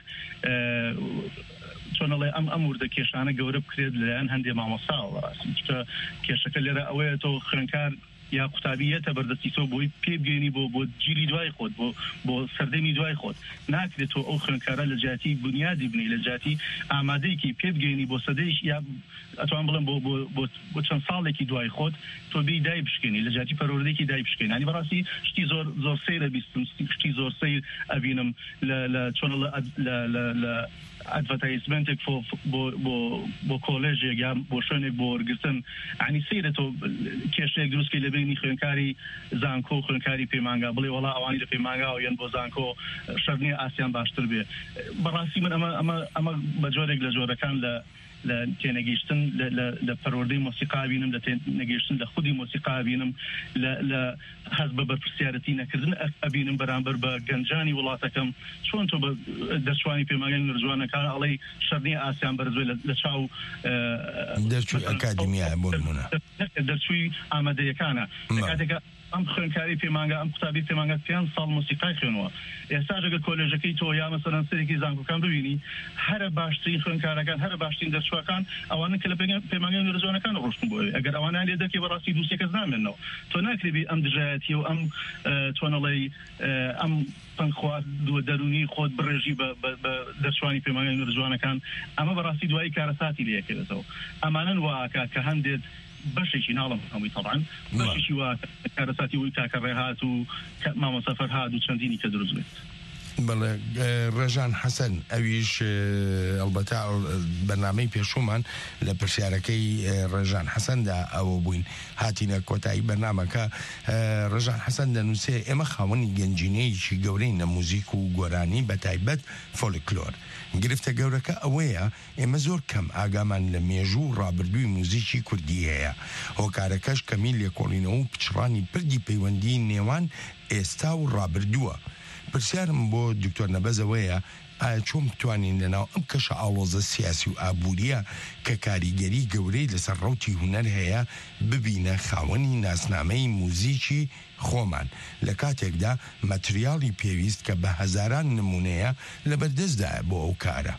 چۆنەڵێ ئەم ئەم وردە کێشانە گەورە بکرێت لەلایەن هەندێک مامۆستاوە. بەڕاستی چکە کێشەکە لێرە ئەوەیە تۆ خوێندکار یا قوتابیەتە بەردەستی تۆ بۆی پێبگەینی بۆ بۆ جیلی دوای خۆت بۆ بۆ سەردەمی دوای خۆت ناکرێت تۆ ئەو خوێندکارە لە جیاتی بنیادی بنی لە جیاتی ئامادەیەکی پێبگەینی بۆ سەدەیش یا ئەتوان بڵێم بۆ بۆ چەند ساڵێکی دوای خۆت تۆ بێی دای بشکێنی لە جیاتی پەروەردەیەکی دای بشکێنی. ینی بەڕاستی شتی زۆر زۆر سەیرە بیستم، شتی زۆر سەیر ئەبینم لە چۆنەڵە لە ئەدڤەرتایزمنتێک بۆ کۆلێژێک یا بۆ شوێنێک بۆ وەرگرتن، ینی سەیرە تۆ کێشەیەک دروستکەی لە بینی خوێندکاری زانکۆ و خوێندکاری پەیمانگا بڵێ وەڵا ئەوانی لە پەیمانگا و یان بۆ زانکۆ شەر نییە ئاسیان باشتر بێ. بەڕاستی من ئەمە ئەمە ئەمە بە جۆرێک لە جۆرەکان لە لە تێنەگەیشتن لە پەروەردەی مۆسیقا بینم لە تێنەگەیشتن لە خودی مۆسیقا بینم لە هەست بە بەرپرسیارەتی نەکردن ئەبینم بەرامبەر بە گەنجانی وڵاتەکەم چۆن تۆ بە دەرچوانی پەیمانگای نوێژوانەکان ئەڵێ شەرنی ئاسیان بەرزوێ لە چاو دەرچووی ئەکادیمیە بۆ نمونە دەرچووی ئامادەیەکانە کاتێکە ئەم خوێنکاری پەیمانگا ئەم قوتابی پەیمانگا پێنج ساڵ مۆسیقای خوێنەوە ئێستا ئەگەر کۆلێژەکەی تۆ یا مەسەڵەن سەرێکی زانکۆکان ببینی هەرە باشترین خوێنکارەکان هەرە باشترین دەرچووەکان ئەوانە کە لە پەیمانگای نوێژوانەکان ڕۆشتن بۆی ئەگەر ئەوانە لێ دەکێ بەڕاستی دووسێ کەس نامێنەوە تۆ ناکرێبی ئەم دژایەتی و ئەم تۆنەڵی ئەم پەنخوات دووە دەرونی خۆت بڕێژی بە دەرچوانی پەیمانگای نوێژوانەکان ئەمە بەڕاستی دوایی کارەساتی لێکردێتەوە ئەمانن واکە کە هەندێک بەشێکی ناڵم هەمووی تەڵان بەشێکی وا کارەساتی وی تاکە ڕێهات و مامۆستا فەرهاد و چەندینی کە دروست بێت بەڵێ ڕێژان حەسەن ئەویش ئەلبەتە بەرنامەی پێشومان لە پرسیارەکەی ڕێژان حەسەندا ئەوە بووین هاتینە کۆتایی بەرنامەکە ڕێژان حەسەن دەنووسێ ئێمە خاوەنی گەنجینەیەکی گەورەی نەموزیک و گۆرانی بە تایبەت فۆلکلۆر گرفتە گەورەکە ئەوەیە ئێمە زۆر کەم ئاگامان لە مێژوو ڕابردووی موزیکی کوردی هەیە هۆکارەکەش کەمی لێکۆڵینەوە و پچڕانی پردی پەیوەندی نێوان ئێستا و ڕابردووە پرسیارم بۆ دکتۆر نەبەزەوەیە ئایا چۆن بتوانین لەناو ئەم کەشە ئاڵۆزە سیاسی و ئابووریە کە کاریگەری گەورەی لەسەر ڕەوتی هونەر هەیە ببینە خاوەنی ناسنامەی موزیکی خۆمان لە کاتێکدا مەتریاڵی پێویست کە بە هەزاران نمونەیە لە بەردەستدایە بۆ ئەو کارە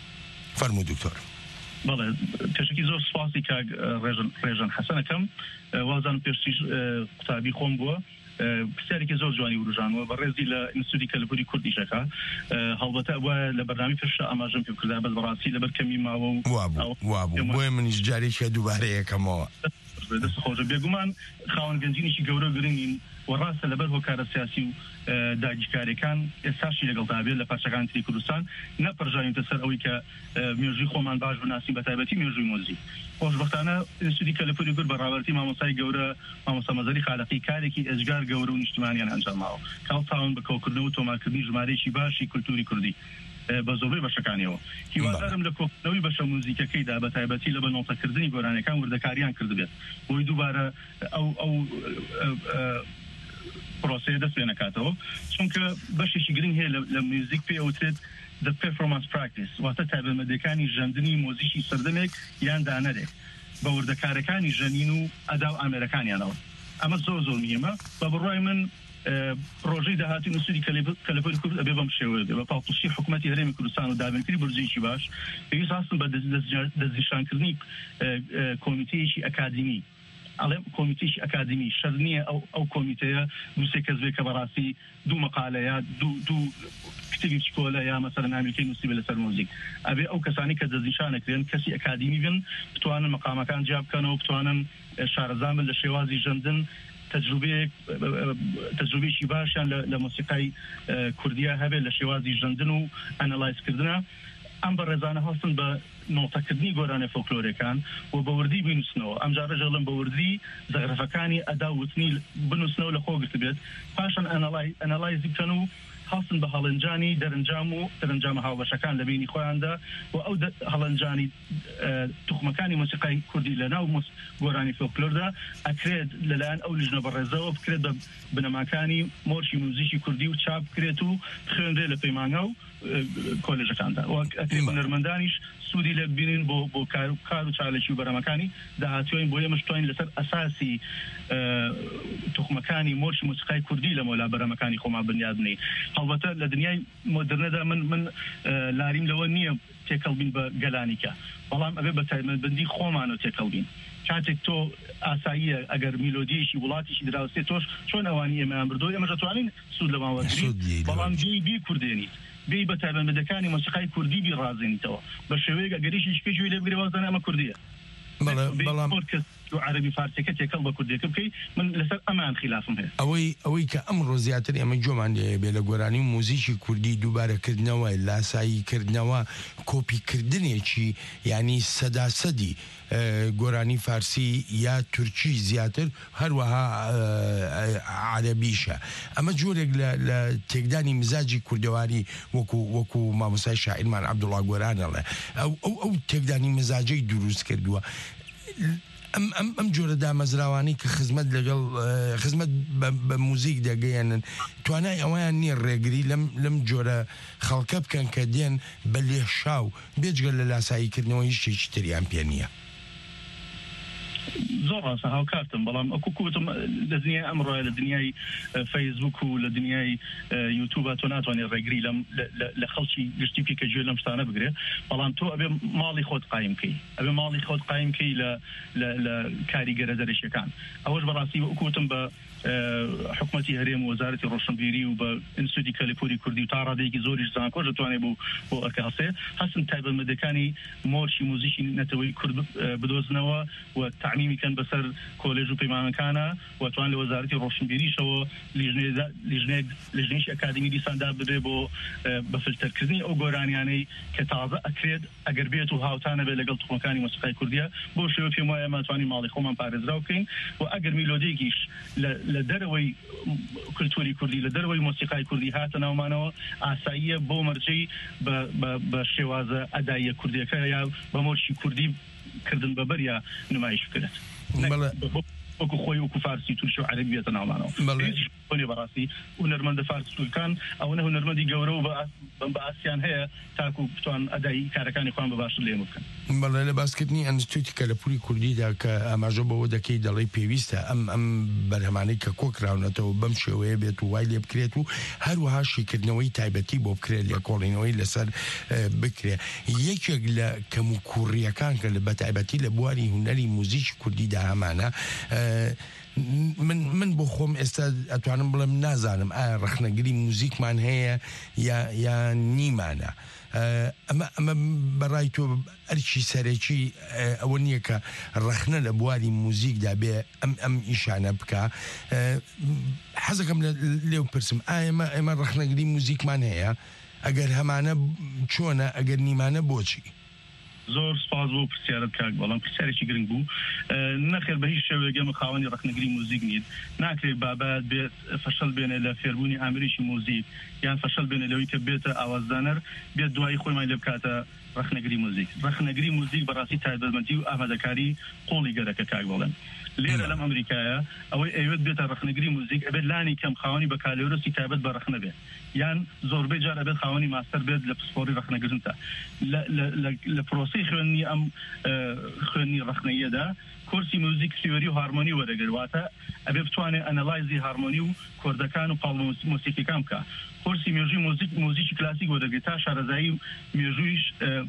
فەرموو دکتۆر. بەڵێ پێشکی زۆر سپاسی کاک ڕێژان حەسەنەکەم وازان پێشتی قوتابی خۆم بووە پرسیارێکی زۆر جوانی وروژانەوە بە ڕێزی لە ئینستیتوتی کەلەپوری کوردیشەکە هەڵبەتە وایە لە بەرنامی پێشە ئاماژەم پێ بکردا بەس بەڕاستی لەبەر کەمی ماوە و وابوو بۆیە منیش جارێکە دووبارە یەکەمەوە دەست خۆشە بێگومان خاوەن گەنجینێکی گەورە گرنگین وەڕاستە لەبەر هۆکارە سیاسی و داگیرکاریەکان ئێستاشی لەگەڵ دابێت لە پارچەکانی تری کوردستان نەپەرژاوینتە سەر ئەوەی کە مێژووی خۆمان باش بناسین بە تایبەتی مێژووی مۆزیک خۆشبەختانە ئینستیتوتی کەلەپوری گورد بە ڕاوەرتی مامۆستای گەورە مامۆستا مەزەری خالقی کارێکی ئەجگار گەورە و نیشتیمانیان ئەنجاماوە کاڵ تاون بە کۆکردنەوە و تۆمارکردنی ژمارەیەکی باشی کولتوری کوردی بە زۆربەی بەشەکانیەوە هیوادارم لە کۆکردنەوەی بەشە موزیکەکەیدا بە تایبەتی لە بەنۆتەکردنی گۆرانەکان وردەکاریان کرد بێت بۆی دووبارە ئەو ئەو پرۆسەیە دەست پێ نەکاتەوە چونکە بەشێکی گرنگ هەیە لە موزیک پێوترێت the performance practice واتە تایبەتمەندەکانی ژەندنی مۆزیکی سەردەمێک یان دانەرێک بە وردەکارەکانی ژەنین و ئەدا و ئامێرەکانیانەوە ئەمە زۆر زۆر مهمە بە بڕوای من پرۆژەی داهاتی نووسری کەلەپوری کورد ئەبێ بەم شێوەیە بێ بە پاڵپشتی حکوومەتی هەرێمی کوردستان و دابینکردنی بورجێکی باش پێویست هەستن بە دەستنیشانکردنی کۆمیتەیەکی ئەکادمی ئەڵێ کۆمیتێکی ئەکادمی شەر نییە ئەو کۆمیتەیە دووسێ کەس بێ کە بەڕاستی دوو مەقالەیە دوو کتێبی چکۆلە یا مەسەرەن ئامریکای نووسی بێ لەسەر مۆزیک ئەبێ ئەو کەسانی کە دەستنیشانەکرێن کەسی ئەکادمی بن بتوانن مەقامەکان جیا بکەنەوە بتوانن شارەزان بن لە شێوازی ژەندن تەجروبێکی باشیان لە مۆسیقای کوردیە هەبێت لە شێوازی ژەندن و ئەنەلایزکردنە ئەم بە ڕێزانە هەستن بە نۆتەکردنی گۆرانە فۆکلۆرەکان و بەوردی بنووسنەوە ئەم جارە ژەڵم بەوردی زەغرەفەکانی ئەداوتنی بنووسنەوە لە خۆ گرت بێت پاشان ئەنەلایزی بکەن و هەستن بە هەڵنجانی دەرەنجام و دەرەنجامە هاوبەشەکان لە بینی خۆیاندا و ئەو هەڵنجانی توخمەکانی مۆسیقای کوردی لە ناو گۆرانی فۆکلۆردا ئەکرێت لەلایەن ئەو لیژنە بەڕێزەوە بکرێت بە بنەماکانی مۆرشی موزیکی کوردی و چاپ بکرێت و بخوێنرێت لە پەیمانگا و کۆلێژەکاندا ئەکرێت بەنەرمەندانیش سوودی لە ببینین بۆ بۆ کار و چالێکی و بەرەمەکانی داهاتوین بۆ ئێمەش توانین لەسەر ئەساسی توخمەکانی مۆرشی موسیقای کوردی لە مۆلا بەرەمەکانی خۆمان بنیاد بنین هەڵبەتە لە دنیای مۆدرنەدا من من لاریم لەوە نییە تێکەڵبین بە گەلانیکە بەڵام ئەبێ بە تایبەتمەندی خۆمانەوە تێکەڵبین کاتێک تۆ ئاساییە ئەگەر میلۆدیەکی وڵاتیشی دراوسێت تۆش چۆن ئەوانی ئێمەیان بردۆ ئێمە دەتوانین سوود لە ماوەگرین بەڵام بێی بی کوردێنیت بێی بە تایبەتمەندەکانی مۆسیقای کوردی بی ڕازێنیتەوە بە شێوەیەک ئەگەریشی پێشوی لێ بگرێ وازدانە ئەمە کوردیە بەڵام و عربی فارسیەکە تێکەڵ بە کوردیەکە بکەی من لەسەر ئەمان خلافم هەیە ئەوەی ئەوەی کە ئەمڕۆ زیاتر ئێمە جۆمان لێ بێ لە گۆرانی موزیکی کوردی دووبارەکردنەوە لاساییکردنەوە کۆپیکردنێکی ینی سەداسەدی گۆرانی فارسی یا تورکی زیاتر هەروەها عەرەبیشە ئەمە جۆرێک لە تێکدانی مزاجی کوردەواری وەکو وەکو مامۆستای شاعیرمان عەبدوڵڵا گۆرانەڵێ ئەو ئەو تێکدانی مزاجەی دروست کردووە ئەم ئەم ئەم جۆرە دامەزراوانی کە خزمەت لەگەڵ خزمەت بە موزیک دەگەیەنن توانای ئەویان نییە ڕێگری لەم لەم جۆرە خەڵکە بکەن کە دێن بە لێشاو بێجگەل لە لاساییکردنەوە هیچ شتێکی تریان پێ نییە زۆر ڕاستە هاوکاتم بەڵام ئەکو کوتم لە دنیای ئەمڕۆ لە دنیای فەیسبوک و لە دنیای یوتیوب تۆ ناتوانێت ڕێگری لەم لە خەڵکی گشتی پێکە گوێ لەم شتانە بگرێ بەڵام تۆ ئەبێ ماڵی خۆت قایم بکەی ئەبێ ماڵی خۆت قایم بکەی لە لە کاریگەرە دەرەشیەکان ئەوەش بەڕاستی وەکوتم بە حکومەتی هەرێم و وەزارەتی ڕۆشنبیری و بە ئینستیتوتی کەلیفۆری کوردی و تا ڕادەیەکی زۆریش زانکۆش دەتوانێت بۆ بۆ ئەکاسێ هەستن تایبەتمەندەکانی مۆرشی موزیکی نەتەوەی کورد بدۆزنەوە و تعمیمی کەن بەسەر کۆلێژ و پەیمانەکانە و توان لە وەزارەتی ڕۆشنبیریشەوە لیژنەیەکی ئەکادمی دیساندا بدرێ بۆ بە فلتەرکردنی ئەو گۆرانیانەی کە تازە ئەکرێت ئەگەر بێت و هاوتانە بێت لەگەڵ توخمەکانی مۆسیقای کوردیە بۆ شێوە پێم وایە ماتوانی ماڵی خۆمان پارێزراو بکەین و ئەگەر میلۆدیەکیش لە دەرەوەی کولتوری کوردی لە دەرەوەی مۆسیقای کوردی هاتە ناومانەوە ئاساییە بۆ مەرجەی بە شێوازە ئەداییە کوردیەکە یا بە مۆرشی کوردی کردن بەبەریا نمایش بکرێت وەکو خۆی وەکو فارسی تورکی و عەرەبی بێتە ناومانەوە خۆی بەڕاستی هونەرمەندە فارسی تورکان ئەوەنە هونەرمەندی گەورە و بە ئاسیان هەیە تاکو بتوان ئەدایی کارەکانی خۆیان بە باشتر لێ بکەن بەڵێ لە باسکردنی ئەنستیتوتی کەلەپوری کوردیدا کە ئاماژە بەوە دەکەی دەڵێ پێویستە ئەم ئەم بەرهەمانەی کە کۆکراونەتەوە بەم شێوەیە بێت و وای لێ بکرێت و هەروەها شیکردنەوەی تایبەتی بۆ بکرێت لە کۆڵینەوەی لەسەر بکرێ یەکێک لە کەم و کوڕیەکان کە لە بەتایبەتی لە بواری هونەری موزیکی کوردیدا هەمانە من من بۆ خۆم ئێستا ئەتوانم بڵێم نازانم ئایا ڕەخنەگری موزیکمان هەیە یا یا نیمانە ئەمە ئەمە بەڕای تۆ ئەرکی سەرەکی ئەوە نییە کە ڕەخنە لە بواری موزیکدا بێ ئەم ئەم ئیشانە بکە حەزەکەم لێو پرسم ئایا ئێمە ئێمە ڕەخنەگری موزیکمان هەیە ئەگەر هەمانە چۆنە ئەگەر نیمانە بۆچی زۆر سپاس بۆ پرسیارت کاک بەڵام پرسیارێکی گرنگ بوو نەخێر بە هیچ شێوەیەک ئێمە خاوەنی ڕەخنەگری موزیک نیت ناکرێت بابەت بێت فەشەل بێنێ لە فێربوونی ئامریشی موزیک یان فەشەل بێنێ لەوەی کە بێتە ئاوازدانەر بێت دوایی خۆیمان لێ بکاتە ڕەخنەگری موزیک ڕەخنەگری موزیک بەڕاستی تایبەتمەندی و ئامادەکاری قۆڵی گەرەکە کاک بڵێن لێرە لەم ئەمریکایە ئەوەی ئەوێت بێتە ڕەخنەگری موزیک ئەبێت لانی کەم خاوەنی بە کالێورەسی تایبەت بە ڕەخنە بێت یان زۆربەی جار ئەبێت خاوەنی ماستەر بێت لە پسپۆری ڕەخنەگرنتە لە پرۆسەی خوێندنی ئەم خوێندنی ڕەخنەیەدا کورسی موزیک تیۆری و هارمۆنی وەرەگرواتە ئەبێ بتوانێت ئەنەلایزی هارمۆنی و کۆردەکان و پاڵ مۆسیقیەکان بکە کورسی مێژووی موزیک موزیکی کلاسیک وەرەگرێت تا شارەزایی و مێژوویش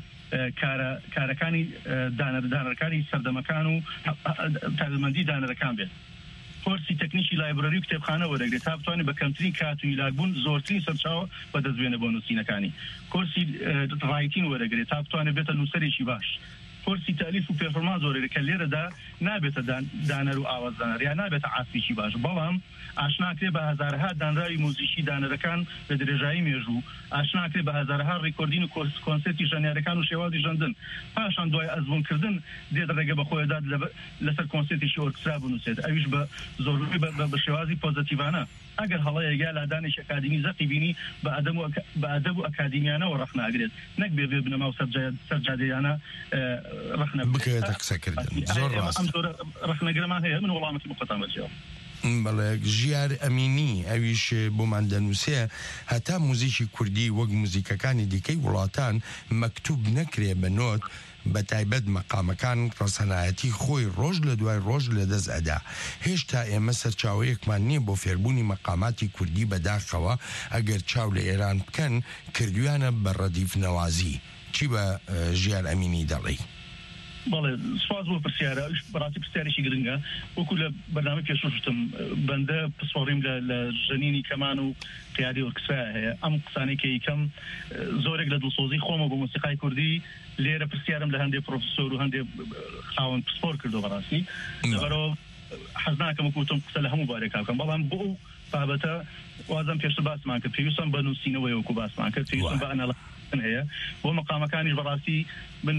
کارەکانی دانەرەکانی سەردەمەکان و تایبەتمەندی دانەرەکان بێت کورسی تەکنیکی لایبرەری و کتێبخانە وەرەگرێت تا بتوانێت بە کەمترین کات و هیلاکبوون زۆرترین سەرچاوە بەدەستبێنە بۆ نووسینەکانی کورسی ڕایتین وەرەگرێت تا بتوانێت بێتە نووسەرێکی باش کورسی تالیف و پێرفۆرمانس وەرەگرێت کە لێرەدا نابێتە دانەر و ئاوازدانەر یا نابێتە عاسیکی باش بەڵام ئاشناکرێ بە هەزارها دانراوی موزیکی دانەرەکان لە درێژایی مێژوو ئاشناکرێ بە هەزارها ڕیکۆردین و کۆنسێرتی ژەنیارەکان و شێوازی ژەندن پاشان دوای ئەزمونکردن دێت ڕێگە بە خۆیدا لەسەر کۆنسێرتێکی ئۆرکسترا بنووسێت ئەویش بە زۆربەی بە شێوازی پۆزتیڤانە ئەگەر هەڵەیەگا لە دانش ئەکادمی زەقی بینی بە ئەدەب و ئەکادیمیانەوە ڕەخناگرێت نەک بێ بێ بنەما و سەرجادەیانە ڕەخنە بکرێتە قسەکردن زۆر ڕاست ڕەخنەگرەمان هەیە من وەڵامەتی بخۆتان بەجێوە بەڵێ ژیار ئەمینی ئەویش بۆمان دەنووسێ هەتا موزیکی کوردی وەک موزیکەکانی دیکەی وڵاتان مەکتوب نەکرێ بە نۆت بە تایبەت مەقامەکان ڕەسەنایەتی خۆی ڕۆژ لە دوای ڕۆژ لەدەست ئەدا هێشتا ئێمە سەرچاوەیەکمان نییە بۆ فێربوونی مەقاماتی کوردی بەداخەوە ئەگەر چاو لە ئێران بکەن کردویانە بە ڕەدیف نەوازی چی بە ژیار ئەمینی دەڵێ بەڵێ سواز بۆ پرسیارە بەڕاستی پرسیارێکی گرنگە وەکو لە بەرنامەی پێشوشتم بەندە پسپۆڕیم لە ژەنینی کەمان و قیادی ئۆرکسترا هەیە ئەم قسانەی کە یەکەم زۆرێک لە دڵسۆزی خۆمە بۆ مۆسیقای کوردی لێرە پرسیارم لە هەندێک پرۆفسۆر و هەندێک خاوەن پسپۆر کردو بەڕاستی لەبەرەوە حەز ناکەم وەکوتم قسە لە هەموو بارێک بکەم بەڵام بۆ بابەتە وازم پێشتر باسمان کرد پێویستم بە نووسینەوەی وەکو باسمان کرد پێویستم بە ئەناڵیزەکان هەیە بۆ مەقامەکانیش بەڕاستی من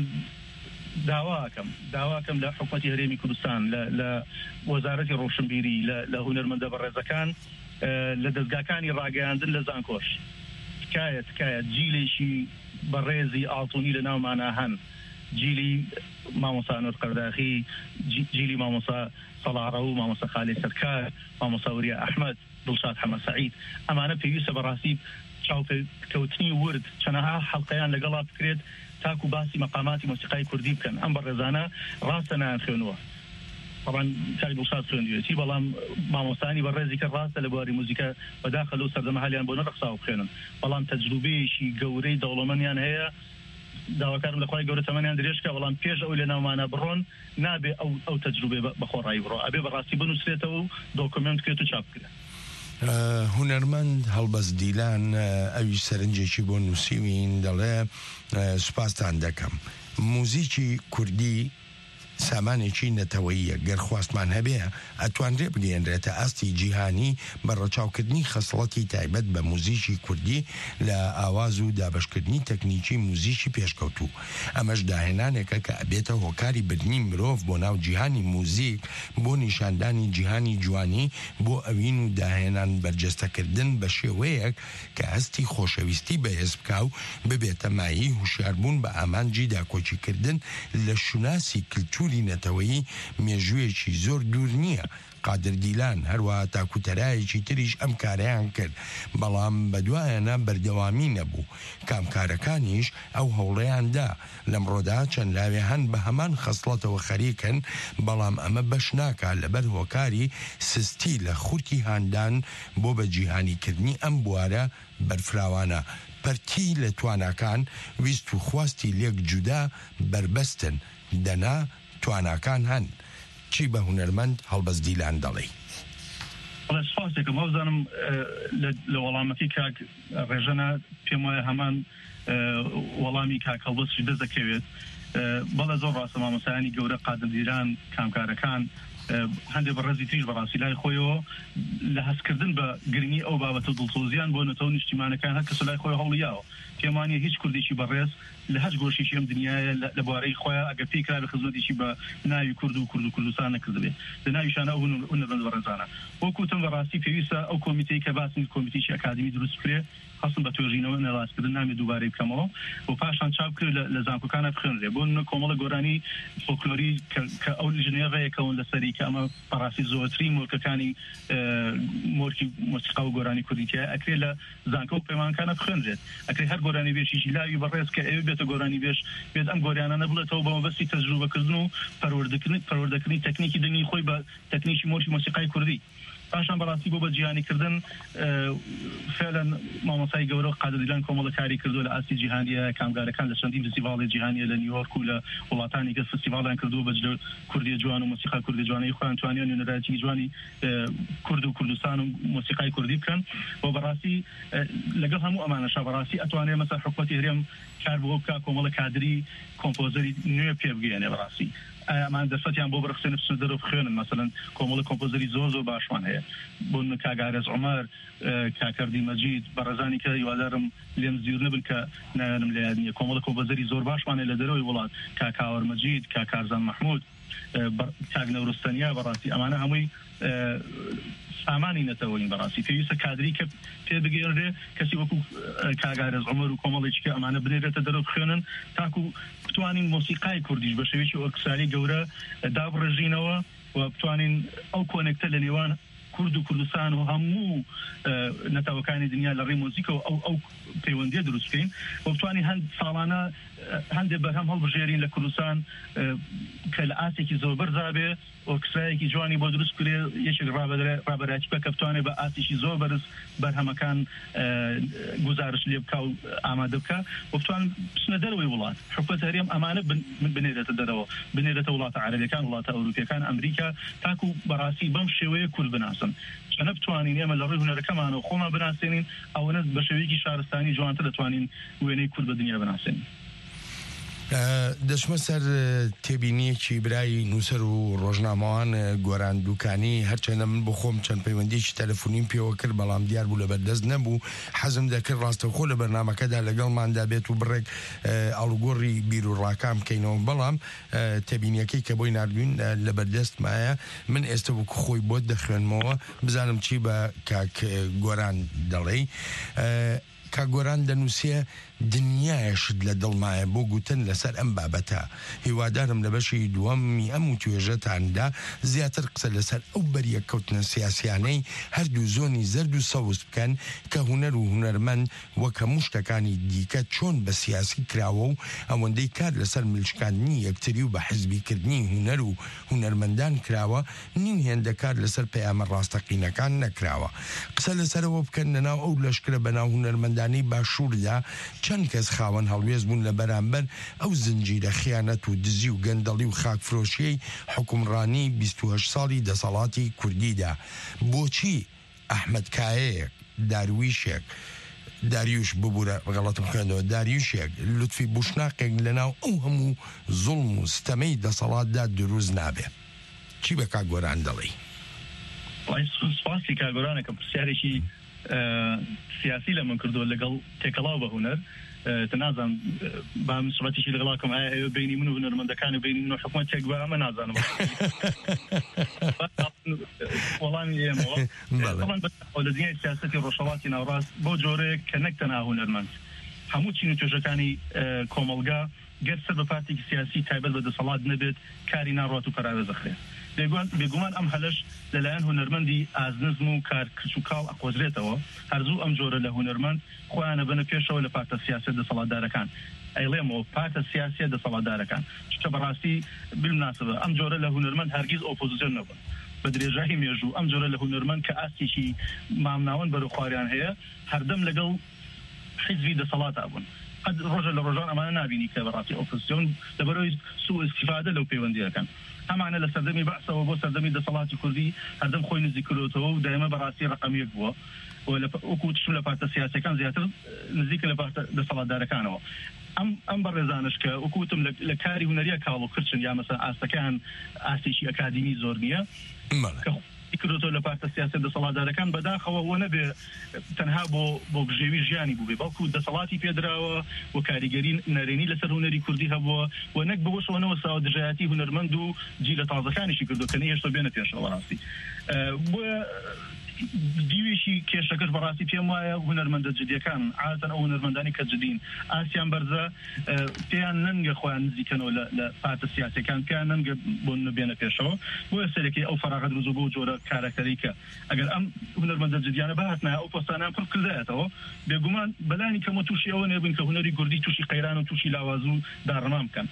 داواکەم داواکەم لە حکومەتی هەرێمی کوردستان لە وەزارەتی ڕۆشنبیری لە هونەرمەندە بەڕێزەکان لە دەستگاکانی ڕاگەیاندن لە زانکۆش تکایە تکایە جیلێکی بەڕێزی ئاڵتونی لە ناومانە هەن جیلی مامۆستا نۆر قەرداخی جیلی مامۆستا سەڵاڕە و مامۆستا خالێ سەرکار مامۆستا وریە ئەحمەد دڵشاد حەمە سەعید ئەمانە پێویستە بەڕاستی چاوکەوتنی ورد چەنەها حەڵقەیان لەگەڵا بکرێت تاکو باسی مقاماتی مۆسیقای کوردی بکەن ئەم بەڕێزانە ڕاستە نایان خوێنووە طبعا کاری دڵشاد خوێندوێتی بەڵام مامۆستانی بەڕێزی کە ڕاستە لە بواری موزیکا بەداخەل و سەردەمە هەلیان بۆ نەڕقسا و بخوێنن بەڵام تەجروبەیەکی گەورەی دەوڵەمەندیان هەیە داواکارم لە خوای گەورە تەمەنیان درێژکە بەڵام پێش ئەو لە ناومانە بڕۆن نابێ ئەو ئەو تەجروبێ بەخۆڕایی بڕۆ ئەبێ بەڕاستی بنووسرێتەوە و دۆکومنت کرێت و چاپ بکرێت هونەرمەند هەڵبەست دیلان ئەوی سەرنجێکی بۆ نووسیوین دەڵێ سوپاسان دەکەم موزیکی کوردی سامانێکی نەتەوەییە گەر خواستمان هەبێ ئەتوانرێ بگەێنرێتە ئاستی جیهانی بە ڕەچاوکردنی خەسڵەتی تایبەت بە موزیکی کوردی لە ئاواز و دابشکردنی تەکنیکی موزیکی پێشکەوتوو ئەمەش داهێنانێکە کە ئەبێتە هۆکاری بردنی مرۆڤ بۆ ناو جیهانی موزیک بۆ نیشاندانی جیهانی جوانی بۆ ئەوین و داهێنان بەرجەستەکردن بە شێوەیەک کە هەستی خۆشەویستی بەهێز بکا و ببێتە مایی هوشیاربوون بە ئامانجی داکۆچیکردن لە شوناسی کلتور نەتەوەیی مێژوویەکی زۆر دوور نییە قادر دیلان هەروە تاکوتەرایەکی تریش ئەم کارەیان کرد بەڵام بەدوایەنە بەردەوامی نەبوو کامکارەکانیش ئەو هەوڵەیاندا لەمڕۆدا چەند لاوێ هەن بە هەمان خەسڵەتەوە خەریکن بەڵام ئەمە بەش ناکا لەبەر هۆکاری سستی لە خورکی هاندان بۆ بە جیهانیکردنی ئەم بوارە بەرفراوانە پەرتی لە تواناکان ویست و خواستی لێک جودا بربەستن دەنا تواناکان هەن چی بە هونەرمەند هەڵبەست دیلان دەڵێ بەڵێ سپاسێکم هەوزانم لە وەڵامەتی کاک ڕێژەنە پێم وایە هەمان وەڵامی کاک هەڵبەستی دەزەکەوێت بەڵێ زۆر ڕاستە مامۆستایانی گەورە قادر دیلان کامکارەکان هەندێک بەڕێزی تریش بەڕاستی لای خۆیەوە لە هەستکردن بە گرنگی ئەو بابەتە دڵسۆزیان بۆ نەتەوە نیشتیمانەکان هەر کەس لای خۆی هەوڵیاوە پێمانە هیچ کوردێکی بەڕێز لە هەر گۆشێکی ئەم دنیاە لە بوارەی خۆیان ئەگەر پێی کرا لە خزمەتێکی بە ناوی کورد و کورد و کوردستان نەکردبێ لە ناویشانە ئەو هونەرمەند بەڕێزانە وەکوتم بەڕاستی پێویستە ئەو کۆمیتەی کە باسی کۆمیتێکی ئەکادمی دروست کرێ خاصم بە توێژینەوە نەڕاستکردن نامی دووبارەی بکەمەوە و پاشان چاپ کرد لە زانکۆکانە بخوێنرێ بۆ کۆمەڵە گۆرانی فۆکلۆری کە ئەو ژنێڕەیەکەون لەسەری کە ئەمە بەڕاستی زۆرترین مۆرکەکانی مۆرکی مۆسیقا و گۆرانی کوردیتیە ئەکرێ لە زانکۆ و پەیمانکانە بخوێنرێت ئەکرێ هەر گۆرانی بێشیشی لاوی بەڕێز کە ئەوێ بێتە گۆرانی بێش بێت ئەم گۆریانە نەبڵێتەوە بە مەبەستی تەجروبەکردن و پەروەردەکردنی تەکنیکی دنی خۆی بە تەکنیکی مۆرکی مۆسیقای کوردی پاشان بەڕاستی بۆ بە جیهانیکردن فعلا مامۆستای گەورە قادر دیلان کۆمەڵە کاری کردو لە ئاستی جیهانیە کامگارەکان لە چەندین فستیڤاڵی جیهانیە لە نیویۆرک و لە وڵاتانی کە فستیڤاڵیان کردو بەجلە کوردی جوان و مۆسیقای کوردی جوانەی خۆیان توانیان نوێنەرایەتی جوانی کورد و کوردستان و مۆسیقای کوردی بکەن بۆ بەڕاستی لەگەڵ هەموو ئەمانەشا بەڕاستی ئەتوانێت مەسەر حکومەتی هەرێم کار بۆ بکات کۆمەڵە کادری کۆمپۆزەری نوێ پێ بگەێنێ بەڕاستی ئەمان دەستیان بۆ بڕخسێنە بچنە دەرەوە بخوێنن مەسەلەن کۆمەڵە کۆمپۆزەری زۆر زۆر باشوان هەیە بۆن کاگارێز عومەر کاکەردی مەجید بەڕێزانی کە هیوادارم لێم زیر نەبن کە نایانم لە یاد نییە کۆمەڵە کۆمپۆزەری زۆر باشوان هەیە لە دەرەوەی وڵات کاکاوەر مەجید کاکارزان مەحموود کاک نەورستەنیا بەڕاستی ئەمانە هەمووی سامانی نەتەوەین بەڕاستی پێویستە کادری کە پێ بگەێنرێ کەسی وەکو کاگارێز عومەر و کۆمەڵێکی کە ئەمانە بنێرێتە دەرەوە بخوێنن تاکو بتوانین مۆسیقای کوردیش بە شێوەیەکی ئۆرکستری گەورە دابڕژینەوە و بتوانین ئەو کۆنێکتە لە نێوان کورد و کوردستان و هەموو نەتەوەکانی دنیا لە ڕێی مۆزیکە و ئەو ئەو پەیوەندیە دروستکەین و بتوانین هەند ساڵانە هەندێک بەرهەم هەڵبژێرین لە کوردستان کە لە ئاسێکی زۆر بەرزابێ ئۆرکسترایەکی جوانی بۆ دروست کرێ یەکێک ڕابەراتی بە کە بتوانێت بە ئاسێکی زۆر بەرز بەرهەمەکان گزارش لێ بکە و ئامادە بکە و بتوان بچنە دەرەوەی وڵات حکومەت هەرێم ئەمانە بنێرێتە دەرەوە بنێرێتە وڵاتە عەرەبیەکان وڵاتە ئەوروپیەکان ئەمریکا تاکو بەڕاستی بەم شێوەیە کورد بناسن چەنە بتوانین ئێمە لە ڕێی هونەرەکەمانەوە خۆمان بناسێنین ئەوەنە بە شێوەیەکی شارستانی جوانتر دەتوانین وێنەی کورد بە دنیا بناسێنین. دەچمە سەر تێبینیەکی برای نووسەر و ڕۆژنامەوان گۆراندووکانی هەرچەندە من بۆ خۆم چەند پەیوەندیی تەلەفۆنیم پێوە کرد بەڵام دیار بوو لە بەردەست نەبوو حەزم دەکرد ڕاستەوخۆ لە بەرنامەکەدا لەگەڵماندا بێت و بڕێک ئاڵوگۆڕی بیر و ڕاکام بکەینەوە بەڵام تێبینیەکەی کە بۆی نردوین لە بەردەستمایە من ئێستا وەکو خۆی بۆت دەخوێنمەوە بزانم چی بە کاک گۆران دەڵێ. کاک گۆران دەنووسێ دنیایشت لە دڵمایە بۆ گوتن لەسەر ئەم بابەتە هیوادارم لە بەشی دووەمی ئەم و توێژەتاندا زیاتر قسە لەسەر ئەو بەریە کەوتنە سیاسیانەی هەردوو زۆنی زەرد و سەوز بکەن کە هونەر و هونەرمەند وەک هەموو شتەکانی دیکە چۆن بە سیاسی کراوە و ئەوەندەی کار لەسەر ملچکاندنی یەکتری و بە حزبیکردنی هونەر و هونەرمەندان کراوە نیم هێندە کار لەسەر پەیامە ڕاستەقینەکان نەکراوە. قسە لەسەرەوە بکەن لەناو ئەو لەشکرە بەناو هونەرمەندانی باشووردا چەند کەس خاوەن هەڵوێز بوون لە بەرامبەر ئەو زنجیرە خیانەت و دزی و گەندەڵی و خاکفرۆشیەی حکومڕانی بیست و هەشت ساڵی دەسەڵاتی کوردیدا. بۆچی ئەحمەد کایەیەک دارویشێک داریوش ببوورە غەڵەتم خوێندەوە داریوشێک لوتفی بوشناقێک لەناو ئەو هەموو زوڵم و ستەمەی دەسەڵاتدا دروست نابێ؟ چی بە کاک گۆران دەڵێ؟ سپاسی کاک گۆرانە کە پرسیارێکی سیاسی لە من کردووە لەگەڵ تێکەڵاو بە هونەر تنازانم بام سوەتیشی لەگەڵاکەم ئایا بینی من و هونەرمەندەکان و بینی من و حکومەتێک بە ئەمە نازانم وەڵامی ئێمەوە لە دنیای سیاسەتی ڕۆژهەڵاتی ناوڕاست بۆ جۆرەیەک کە نەک تەنها هونەرمەند هەموو چین و توێژەکانی کۆمەڵگا گەر سەر بە پارتێکی سیاسی تایبەت بە دەسەڵات نەبێت کاری ناڕات و پەراوێزەخرێت. بێگومان ئەم هەلەش لەلایەن هونەرمەندی ئازنزم و کار کچ و کاڵ ئەقۆزرێتەوە هەرزوو ئەم جۆرە لە هونەرمەند خۆیانە بنە پێشەوە لە پارتە سیاسی دەسەڵاتدارەکان ئەیڵێمەوە پارتە سیاسی دەسەڵاتدارەکان چکە بەڕاستی بالمناسبە ئەم جۆرە لە هونەرمەند هەرگیز ئۆپۆزیسیۆن نەبوون بە درێژایی مێژوو ئەم جۆرە لە هونەرمەند کە ئاستێکی مامناوەند بەرەو خواریان هەیە هەردەم لەگەڵ حیزبی دەسەڵاتە بوون. قد ڕۆژە لە ڕۆژان ئەمانە نبینی کە بەڕاستی ئۆپۆزیسیۆن لەبەرەوەی سوء استیفادە لەو پەیوەندیەکان هەمانە لە سەردەمی بەعسەوە بۆ سەردەمی دەسەڵاتی کوردی هەردەم خۆی نزیک کردوتەوە و دایمە بەڕاستی ڕقەمیەک بووە وەکو تشم لە پارتە سیاسیەکان زیاتر نزیکە لە پارتە دەسەڵاتدارەکانەوە. ئەم ئەم بەڕێزانش کە وەکوتم لە کاری هونەریە کاڵ کرچن یا مەسەن ئاستەکان ئاستێکی ئەکادیمی زۆر نییە کردوتەوە لە پارتە سیاسی دەسەڵاتدارەکان بەداخەوە وە نەبێ تەنها بۆ بۆ بژێوی ژیانی بووبێ بەڵکو دەسەڵاتی پێدراوە و کاریگەری نەرێنی لەسەر هونەری کوردی هەبووە و نەک بەوەشەوەنەوە ساوە دژایەتی هونەرمەند و جی لە تازەکانیشی کردو کە هێشتا بێنە پێشەوە ڕاستی بۆیە دیویشی کێشەکەش بەڕاستی پێم وایە هونەرمەندە جدیەکان عادەتەن ئەو هونەرمەندانی کە جدین ئاسیان بەرزە پێیان نەنگە خۆیان نزیکەنەوە لە پارتە سیاسیەکان پێیان نەنگە بۆ نبێنە پێشەوە بۆیە سەرێکی ئەو فەراغەت دروست بۆ جۆرە کارەکەری کە ئەگەر ئەم هونەرمەندە جدیانە بەهاتنایە ئەو پۆستانیان پڕ کردایەتەوە بێگومان بەلانی کەمە تووشی ئەوە نێبن کە هونەری کوردی تووشی قەیران و تووشی لاوازوو داڕەمان بکەن.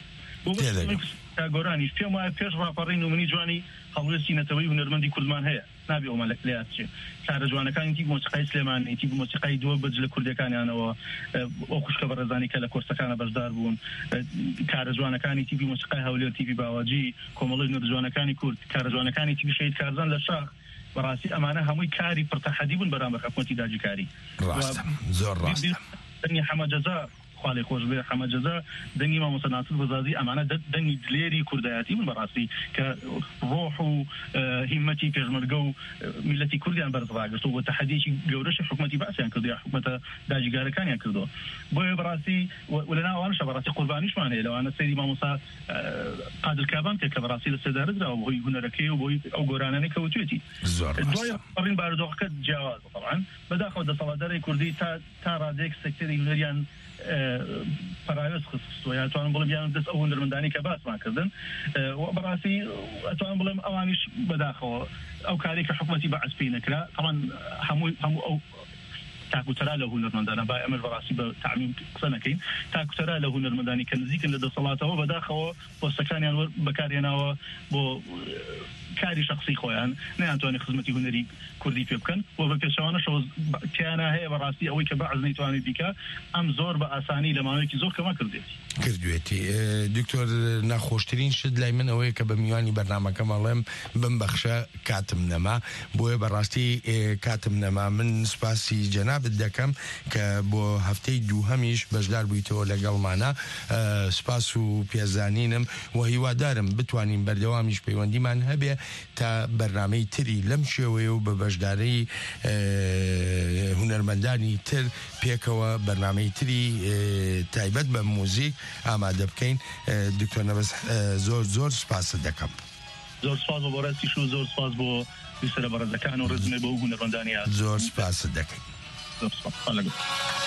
گۆرانیش پێم وایە پێش ڕاپەڕی نومنی جوانی هەڵوێستی نەتەوەی هونەرمەندی کوردمان هەیە نابێ ئەومە لەات چێ کارە جوانەکانی مۆسیقای سلێمانی تیپ مۆسیقای دووە بەج لە کوردەکانیانەوە ئەو خوشکە بەڕێزانی کە لە کورسەکانە بەشدار بوون کارە جوانەکانی تیپی مۆسیقای هەولێر تیپی باواجی کۆمەڵی نور جوانەکانی کورد کارە جوانەکانی تیپی شەید کارزان لە شاخ بەڕاستی ئەمانە هەمووی کاری پڕتەحەدی بوون بەرامبەر حکومەتی داگیرکاری زۆر ڕاستە حەمە جەزا خاڵی خۆش بێ حەمە جەزا دەنگی مامۆستا ناسر بەزازی ئەمانە دەنگی دلێری کوردایەتی بوون بەڕاستی کە ڕۆح و هیمەتی پێشمەرگە و میلەتی کوردیان بەرزڕاگرتەوە بۆ تەحەدیەکی گەورەشی حکومەتی باسییان کردو یا حکومەتە داگیرکاریان کردووە بۆیە بەڕاستی لەناو ئەوانەشە بەڕاستی قوربانیشمان هەیە لەوانە سەیری مامۆستا قادر کابان تێک کە بەڕاستی لە سێدارەدراوە بۆی هونەرەکەی و بۆی ئەو گۆرانانەی کەوتوێتی دوای ڕین بارودۆخەکە جیاوازە طبعاً بەداخەوە دەسەڵاتدارەی کوردی تا تا ڕادێک سەکتەری هونەریان پەرایۆز خستوە یا توانم بڵێم یان دەست ئەو هونەرمەندانی کە باسمان کردن بەڕاستی ئەتوانم بڵێم ئەوانیش بەداخەوە ئەو کاری کە حکوومەتی بەعز پێی نەکرا طبعاً هەموو هەموو ئەو تاکوتەرا لە هونەرمەندانە با ئەمە بەڕاستی بە تعمیم قسە نەکەین تاکوتەرا لە هونەرمەندانی کە نزیکن لە دەسەڵاتەوە بەداخەوە پۆستەکانیان بەکارهێناوە بۆ کاری شخصی خۆیان نەیانتوانێت خزمەتی هونەری کوردی پێ بکەن و بە پێشەوانەشەوە تیانە هەیە بەڕاستی ئەوەی کە بەعز نەیتوانێت بیکە ئەم زۆر بە ئاسانی لە ماوەیەکی زۆر کەمە کردێتی کردوێتی دکتۆر ناخۆشترین شت لای من ئەوەیە کە بە میوانی بەرنامەکە مەڵێم بم بەخشە کاتم نەما بۆیە بەڕاستی کاتم نەما من سوپاسی جەنابت دەکەم کە بۆ هەفتەی دووهەمیش بەشدار بوویتەوە لەگەڵمانە سوپاس و پێزانینم و هیوادارم بتوانین بەردەوامیش پەیوەندیمان هەبێ تا بەرنامەی تری لەم شێوەیە و بە بەشدارەی هونەرمەندانی تر پێکەوە بەرنامەی تری تایبەت بە موزیک ئامادە بکەین دکتۆر نەبەز زۆر زۆر سپاست دەکەم زۆر سپاس بۆ ڕێستیش و زۆر سپاس بۆ ویسرە بەڕێزەکان و ڕزمێ بە هونەرمەندانیان زۆر سپاست دەکەین زۆر سپاس